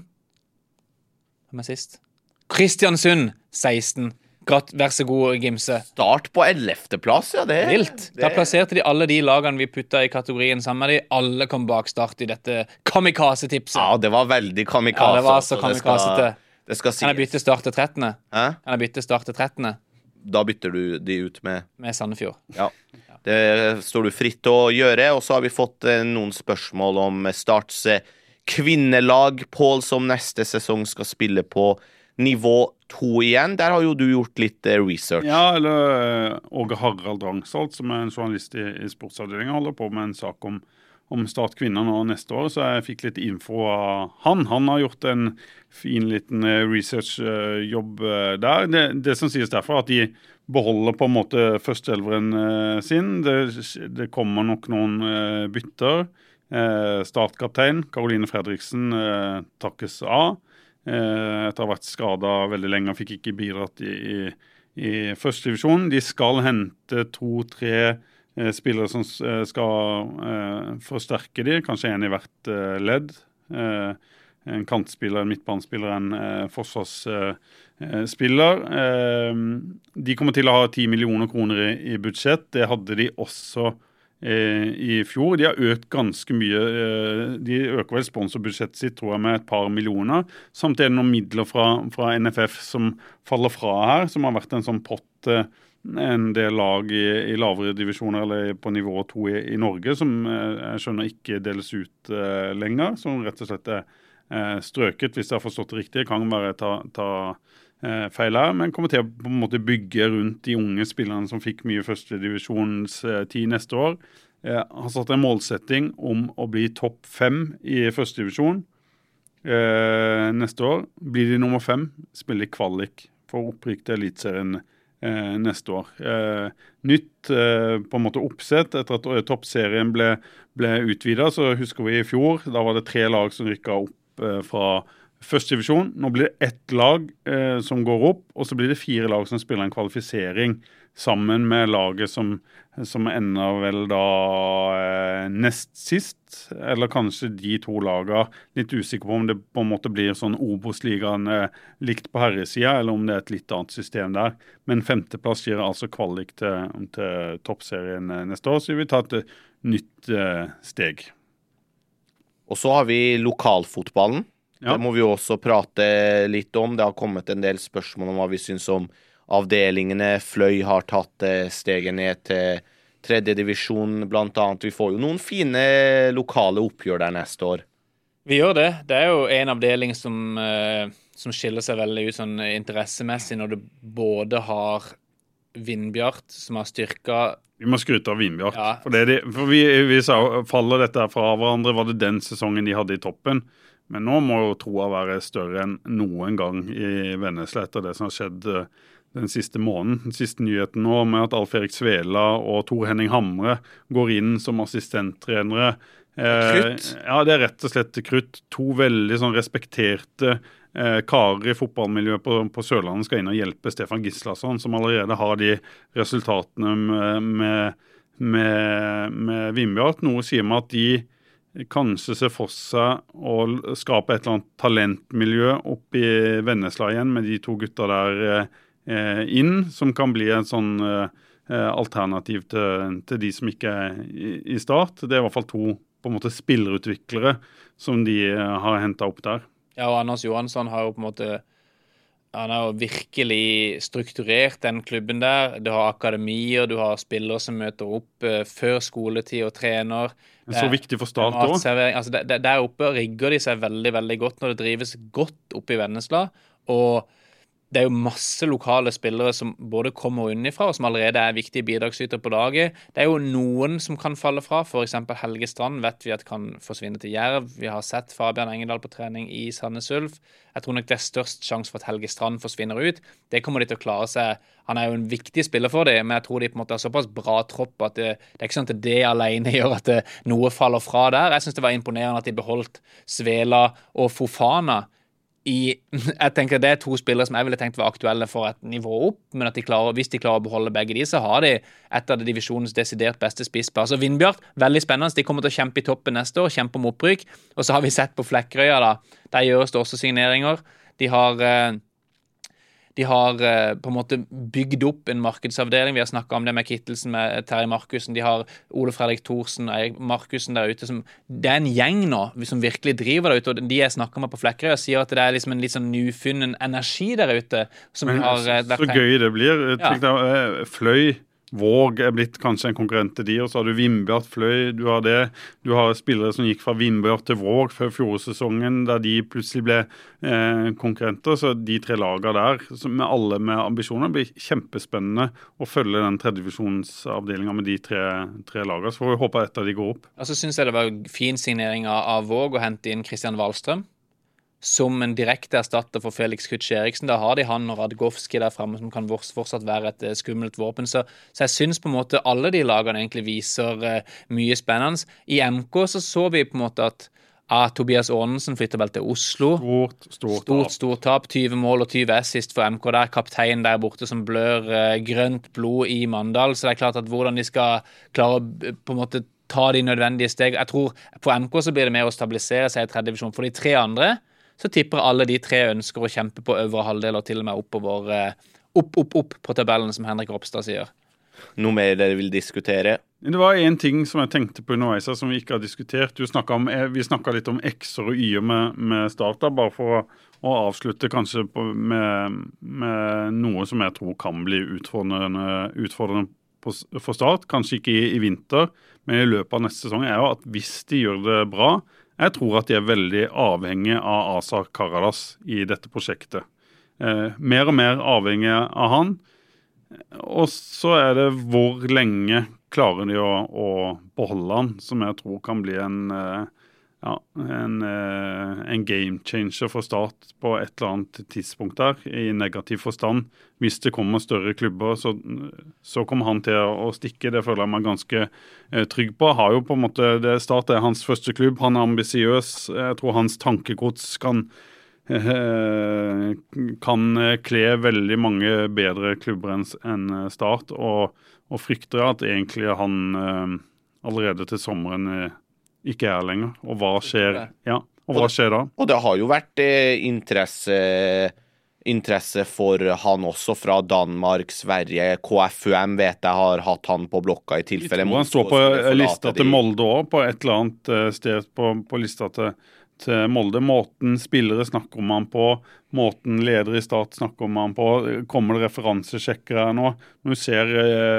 Hvem er sist? Kristiansund seksten. Grat, vær så god, Gimse. Start på ellevte plass, ja, det. Vilt. Det... Da plasserte de alle de lagene vi putta i kategorien sammen med de. Alle kom bak Start i dette kamikaze-tipset. Ja, det var veldig kamikaze. Ja, det var så kamikaze-te. Det skal sies. Kan jeg bytte Start til trettende? Hæ? Kan jeg bytte Start til trettende? Da bytter du de ut med... Med Sandefjord. Ja. Det står du fritt til å gjøre, og så har vi fått eh, noen spørsmål om Starts eh, kvinnelag, Pål, som neste sesong skal spille på nivå to igjen. Der har jo du gjort litt eh, research. Ja, eller Åge Harald Drangsholt, som er en journalist i, i sportsavdelingen, holder på med en sak om, om Start kvinner nå neste år, så jeg fikk litt info av han. Han har gjort en fin liten eh, research-jobb eh, der. Det, det som sies derfor, at de beholder på en måte førsteelveren eh, sin. Det, det kommer nok noen eh, bytter. Eh, startkaptein, Karoline Fredriksen, eh, takkes av. Eh, etter å ha vært skadet veldig lenge, fikk ikke bidratt i, i, i første divisjon. De skal hente to-tre eh, spillere som eh, skal eh, forsterke de, kanskje en i hvert eh, ledd. Eh, en kantspiller, en midtbanespiller, en eh, forsvarsspiller. Eh, de kommer til å ha ti millioner kroner i, i budsjett. Det hadde de også eh, i fjor. De har økt ganske mye. Eh, de øker vel sponsorbudsjettet sitt, tror jeg, med et par millioner. Samtidig er det noen midler fra, fra N F F som faller fra her, som har vært en sånn pott eh, en del lag i, i lavere divisjoner eller på nivå to i, i Norge, som eh, jeg skjønner ikke deles ut eh, lenger, som rett og slett er strøket, hvis jeg har forstått det riktig. Kan bare ta, ta eh, feil her, men kommer til å på en måte bygge rundt de unge spillerne som fikk mye første divisjonstid eh, neste år. Eh, har satt en målsetting om å bli topp fem i første divisjon eh, neste år. Blir de nummer fem, spiller kvalik for opprykk til Eliteserien eh, neste år. Eh, nytt eh, på en måte oppsett etter at toppserien ble, ble utvidet, så husker vi i fjor, da var det tre lag som rykket opp fra første divisjon. Nå blir det ett lag eh, som går opp, og så blir det fire lag som spiller en kvalifisering sammen med laget som, som ender vel da eh, nest sist, eller kanskje de to lagene. Litt usikker på om det på en måte blir sånn Obos-ligaen eh, likt på herresida, eller om det er et litt annet system der. Men femteplass gir altså kvalik til, til toppserien eh, neste år, så vi vil ta et nytt eh, steg. Og så har vi lokalfotballen. Ja. Det må vi også prate litt om. Det har kommet en del spørsmål om hva vi synes om avdelingene. Fløy har tatt eh, steget ned til tredje divisjon, blant annet. Vi får jo noen fine lokale oppgjør der neste år. Vi gjør det. Det er jo en avdeling som, eh, som skiller seg veldig ut sånn interessemessig, når du både har Vindbjart, som har styrket. Vi må skryte av Vindbjart. Ja. For, det, det, for vi, vi sa, faller dette fra hverandre, var det den sesongen de hadde i toppen. Men nå må jo troa være større enn noen gang i Vennesla etter det som har skjedd den siste måneden. Den siste nyheten nå med at Alf Erik Svela og Tor Henning Hamre går inn som assistenttrenere. Krutt? Eh, ja, det er rett og slett krutt. To veldig sånn respekterte Eh, karer i fotballmiljøet på, på Sørlandet skal inn og hjelpe Stefan Gislason, som allerede har de resultatene med, med, med, med Vindbjart. Noe sier meg at de kanskje ser for seg å skape et eller annet talentmiljø opp i Vennesla igjen, med de to gutta der eh, inn, som kan bli en sånn eh, alternativ til, til de som ikke er i, i start. Det er i hvert fall to på en måte spillerutviklere som de eh, har hentet opp der. Ja, og Anders Johansson har jo på en måte, han har jo virkelig strukturert den klubben der. Du har akademier, du har spillere som møter opp uh, før skoletid og trener. Det er så viktig for Start også. Altså, der, der oppe rigger de seg veldig, veldig godt når det drives godt oppe i Vennesla, og det er jo masse lokale spillere som både kommer unnifra og som allerede er viktige bidragsytere på daget. Det er jo noen som kan falle fra, for eksempel Helge Strand vet vi at kan forsvinne til Jerv. Vi har sett Fabian Engedal på trening i Sandnes Ulf. Jeg tror nok det er størst sjanse for at Helge Strand forsvinner ut. Det kommer de til å klare seg. Han er jo en viktig spiller for dem, men jeg tror de på en måte har såpass bra tropp at det, det er ikke sånn at det alene gjør at det, noe faller fra der. Jeg synes det var imponerende at de beholdt Svela og Fofana. I, jeg tenker det er to spillere som jeg ville tenkt var aktuelle for et nivå opp, men at de klarer, hvis de klarer å beholde begge de, så har de et av divisjonens desidert beste spisspar. Så Vindbjart, veldig spennende. De kommer til å kjempe i toppen neste år, kjempe om opprykk. Og så har vi sett på Flekkerøya da, der gjøres det også signeringer. De har... De har eh, på en måte bygd opp en markedsavdeling. Vi har snakket om det med Kittelsen, med Terje Markussen. De har Ole Fredrik Thorsen og Erik Markussen der ute. Som, det er en gjeng nå som virkelig driver der ute. Og de jeg snakker med på Flekkerøya sier at det er liksom en litt sånn nyfunnen energi der ute. Som Men, har, eh, så gøy det blir. Ja. Jeg, Fløy, Våg er blitt kanskje en konkurrent til de, og så har du Vindbjart, Fløy, du har det. Du har spillere som gikk fra Vindbjart til Våg før fjorårssesongen, der de plutselig ble eh, konkurrenter. Så de tre lagene der, med alle med ambisjoner, blir kjempespennende å følge den tredjedivisjonsavdelingen med de tre, tre lagene. Så får vi håpe at de går opp. Og så synes jeg det var fin signering av Våg å hente inn Kristian Wallstrøm som en direkte erstatter for Felix Kutsch Eriksen. Da har de han og Radgowski der fremme som kan fortsatt være et skummelt våpen. Så, så jeg synes på en måte alle de lagene egentlig viser uh, mye spennende. I M K så så vi på en måte at ah, Tobias Aanensen flytter vel til Oslo. Stort, stort, stort, stort tap. tyve mål og tyve assist for M K der. Kaptein der borte som blør uh, grønt blod i Mandal. Så det er klart at hvordan de skal klare å på en måte ta de nødvendige steg. Jeg tror på M K så blir det mer å stabilisere seg i tredje divisjon. For de tre andre så tipper alle de tre ønsker å kjempe på øvre halvdel og til og med oppover, opp, opp, opp på tabellen, som Henrik Ropstad sier. Noe mer dere vil diskutere? Det var en ting som jeg tenkte på underveis som vi ikke har diskutert. Du snakket om, vi snakket litt om X'er og Y-er med, med Start, bare for å, å avslutte kanskje på, med, med noe som jeg tror kan bli utfordrende, utfordrende på, for Start. Kanskje ikke i, i vinter, men i løpet av neste sesong er jo at hvis de gjør det bra, jeg tror at de er veldig avhengige av Asa Karadas i dette prosjektet. Eh, mer og mer avhengige av han. Og så er det hvor lenge klarer de å, å beholde han, som jeg tror kan bli en, ja, en, en game changer for Start på et eller annet tidspunkt der, i negativ forstand. Hvis det kommer større klubber, så, så kommer han til å stikke. Det føler jeg meg ganske eh, trygg på. Har jo på en måte, det Start er hans første klubb, han er ambisiøs. Jeg tror hans tankegods kan, eh, kan kle veldig mange bedre klubber enn Start, og, og frykter at egentlig han eh, allerede til sommeren eh, ikke er lenger. Og hva skjer, ja, og hva skjer da? Og det har jo vært eh, interesse... interesse for han også fra Danmark, Sverige, K F U M vet jeg har hatt han på blokka i tilfelle. Han står på lista til Molde også, på et eller annet sted på, på lista til, mot Molde. Måten spillere snakker om han på, måten ledere i Start snakker om han på, kommer det referansesjekkere her nå. Når du ser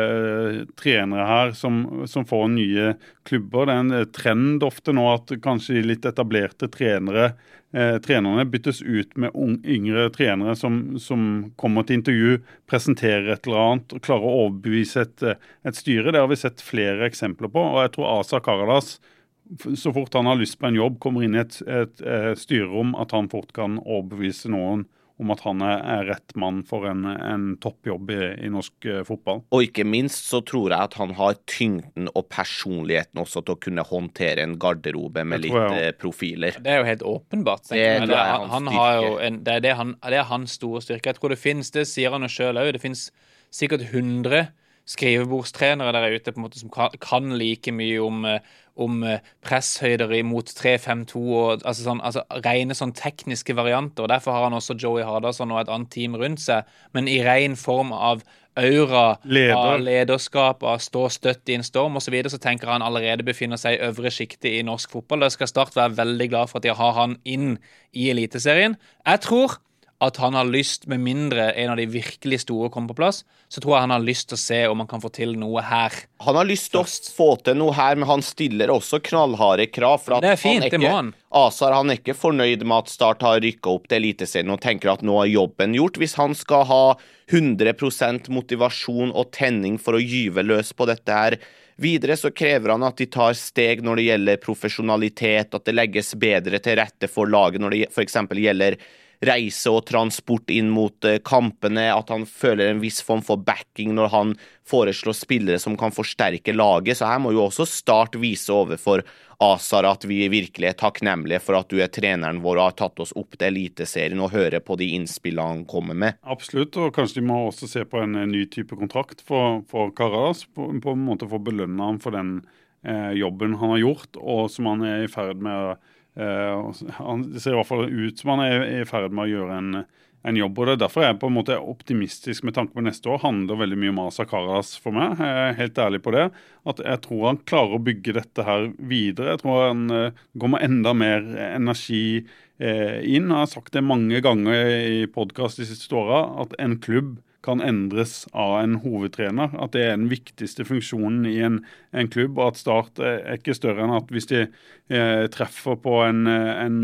eh, trenere her som, som får nye klubber, det er en trend ofte nå at kanskje litt etablerte trenere, eh, trenerne byttes ut med unge, yngre trenere som, som kommer til intervju, presenterer et eller annet og klarer å overbevise et, et styre. Det har vi sett flere eksempler på, og jeg tror Asa Karadas, så fort han har lyst på en jobb, kommer inn i et, et, et styrerom, at han fort kan overbevise noen om at han er, er rett mann for en, en toppjobb i, i norsk uh, fotball. Og ikke minst så tror jeg at han har tyngden og personligheten også til å kunne håndtere en garderobe med litt uh, profiler. Det er jo helt åpenbart. Det, det, det, er, han, han har jo en, det, er det, han, det er hans store styrke. Jeg tror det finnes, det sier han jo selv også, det finnes sikkert hundre skrivebordstrenere der ute på en måte som kan, kan like mye om, om presshøyder mot tre fem to og altså, sånn, altså rene sånn tekniske varianter, og derfor har han også Joey Hardasson og et annet team rundt seg, men i ren form av aura, Leder. av lederskap, av stå støtt i en storm og så videre, så tenker han allerede befinner seg i øvre skiktet i norsk fotball. Det skal Start være veldig glad for at de har han inn i Eliteserien. Jeg tror at han har lyst, med mindre en av de virkelig store kommer på plass, så tror jeg han har lyst til å se om han kan få til noe her. Han har lyst til å få til noe her, men han stiller også knallharde krav. For at det er fint, han er ikke, det må han. Asar han er ikke fornøyd med at Start har rykket opp til Eliteserien og tenker at nå er jobben gjort. Hvis han skal ha hundre prosent motivasjon og tenning for å gyve løs på dette her, videre så krever han at de tar steg når det gjelder profesjonalitet, at det legges bedre til rette for laget når det for eksempel gjelder reise og transport inn mot kampene, at han føler en viss form for backing når han foreslår spillere som kan forsterke laget. Så her må jo også Start vise overfor Asar at vi virkelig er takknemlige for at du er treneren vår og har tatt oss opp til Eliteserien og hører på de innspillene han kommer med. Absolutt, og kanskje de må også se på en ny type kontrakt for, for Karadas, på, på en måte for å belønne ham for den eh, jobben han har gjort, og som han er i ferd med å Uh, han, det ser i hvert fall ut som han er i ferd med å gjøre en, en jobb, og det er derfor jeg er på en måte optimistisk med tanke på neste år. Handler veldig mye om Asa Karadas for meg, jeg er helt ærlig på det, at jeg tror han klarer å bygge dette her videre. Jeg tror han uh, går med enda mer energi uh, inn. Jeg har sagt det mange ganger i podcast de siste årene, at en klubb kan endres av en hovedtrener, at det er den viktigste funksjonen i en, en klubb, og at Start er ikke større enn at hvis de eh, treffer på en, en,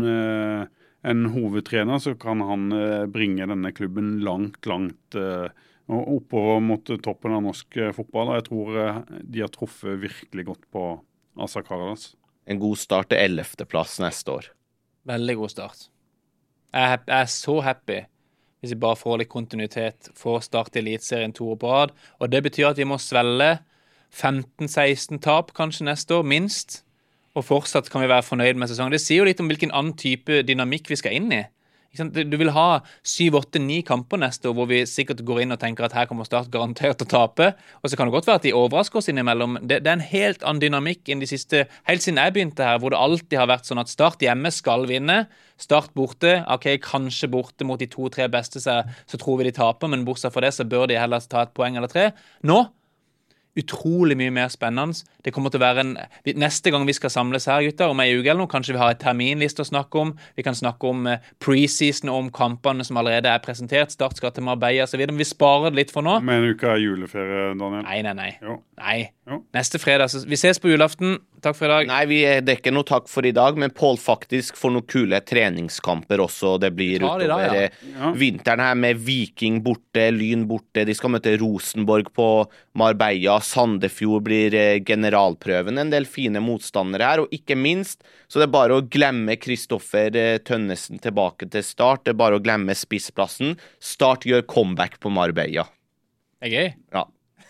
en hovedtrener, så kan han eh, bringe denne klubben langt, langt eh, oppover mot toppen av norsk eh, fotball, og jeg tror eh, de har truffet virkelig godt på Asa Karadas. En god start til ellevte plass neste år. Veldig god start. Jeg er, jeg er så happy hvis vi bare får litt kontinuitet, får starte Eliteserien to år på rad. Og det betyr at vi må svelle femten seksten tap kanskje neste år, minst. Og fortsatt kan vi være fornøyd med sesongen. Det sier jo litt om hvilken annen type dynamikk vi skal inn i. Du vil ha syv åtte ni kamper neste år, hvor vi sikkert går inn og tenker at her kommer Start garantert å tape. Og så kan det godt være at de overrasker oss innimellom. Det, det er en helt annen dynamikk enn de siste, helt siden jeg begynte her, hvor det alltid har vært sånn at Start hjemme skal vinne. Start borte, ok, kanskje borte mot de to-tre beste, så, så tror vi de taper, men bortsett fra det så bør de heller ta et poeng eller tre. Nå, utrolig mye mer spennende. Det kommer til å være en, neste gang vi skal samles her, gutter, om en uke eller noe, kanskje vi har et terminliste å snakke om. Vi kan snakke om preseason og om kampene som allerede er presentert. Start skal til Marbella og så videre, men vi sparer det litt for nå. Men uka er juleferie, Daniel. Nei, nei, nei. Jo. Nei. Jo. Neste fredag, så vi ses på julaften. Takk for i dag. Nei, vi dekker noe takk for i dag, men Pål faktisk får noen kule treningskamper også. Det blir utover dag, ja. Ja. Vinteren her med Viking borte, Lyn borte. De skal møte Rosenborg på Marbella. Sandefjord blir generalprøven. En del fine motstandere her, og ikke minst så det er bare å glemme Kristoffer Tønnesen tilbake til Start. Det er bare å glemme spissplassen. Start gjør comeback på Marbella. Det er gøy. Ja.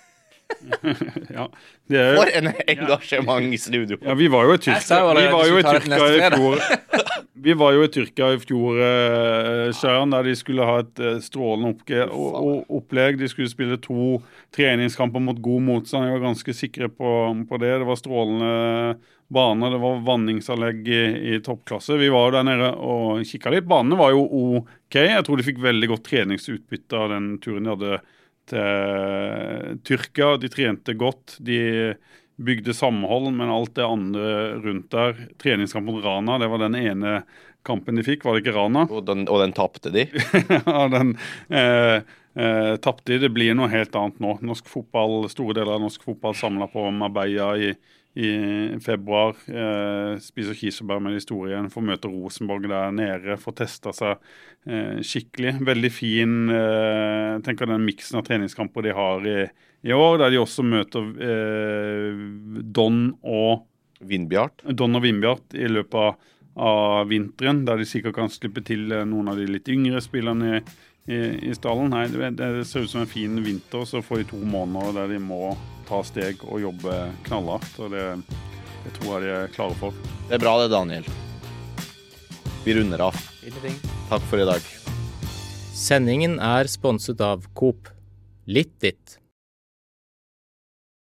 Ja, det er, For en engasjement i studio. ja, vi var jo i Tyrkia vi var jo i Tyrkia i fjor Vi var jo i Tyrkia i fjor eh, Sjøren, der de skulle ha et eh, strålende oppge- og, og opplegg. De skulle spille to treningskamper mot god motstand. Jeg var ganske sikre på, på det. Det var strålende baner, det var vanningsanlegg i, i toppklasse. Vi var der nede og kikket litt. Banene var jo ok. Jeg tror de fikk veldig godt treningsutbytte av den turen de hadde til Tyrkia. De trente godt, de bygde samhold, men alt det andre rundt der. Treningskamp mot Rana, det var den ene kampen de fikk, var det ikke Rana? Og den, og den tappte de? Ja, den eh, eh, tappte de. Det blir noe helt annet nå. Norsk fotball, store deler av norsk fotball samlet på Marbella i, i februar. Eh, spiser kirsebær med de store igjen, får møte Rosenborg der nede, får testet seg eh, skikkelig. Veldig fin, eh, jeg tenker den miksen av treningskamper de har i, i år, der de også møter eh, Don og Vindbjart? Don og Vindbjart i løpet av av vinteren, der de sikkert kan slippe til noen av de litt yngre spillerne i, i, i stallen. Nei, det, det ser ut som en fin vinter, så får de to måneder der de må ta steg og jobbe knallhardt, og det, det tror jeg de er klare for. Det er bra det, Daniel. Vi runder av. Takk for i dag. Sendingen er sponset av Coop. Litt ditt.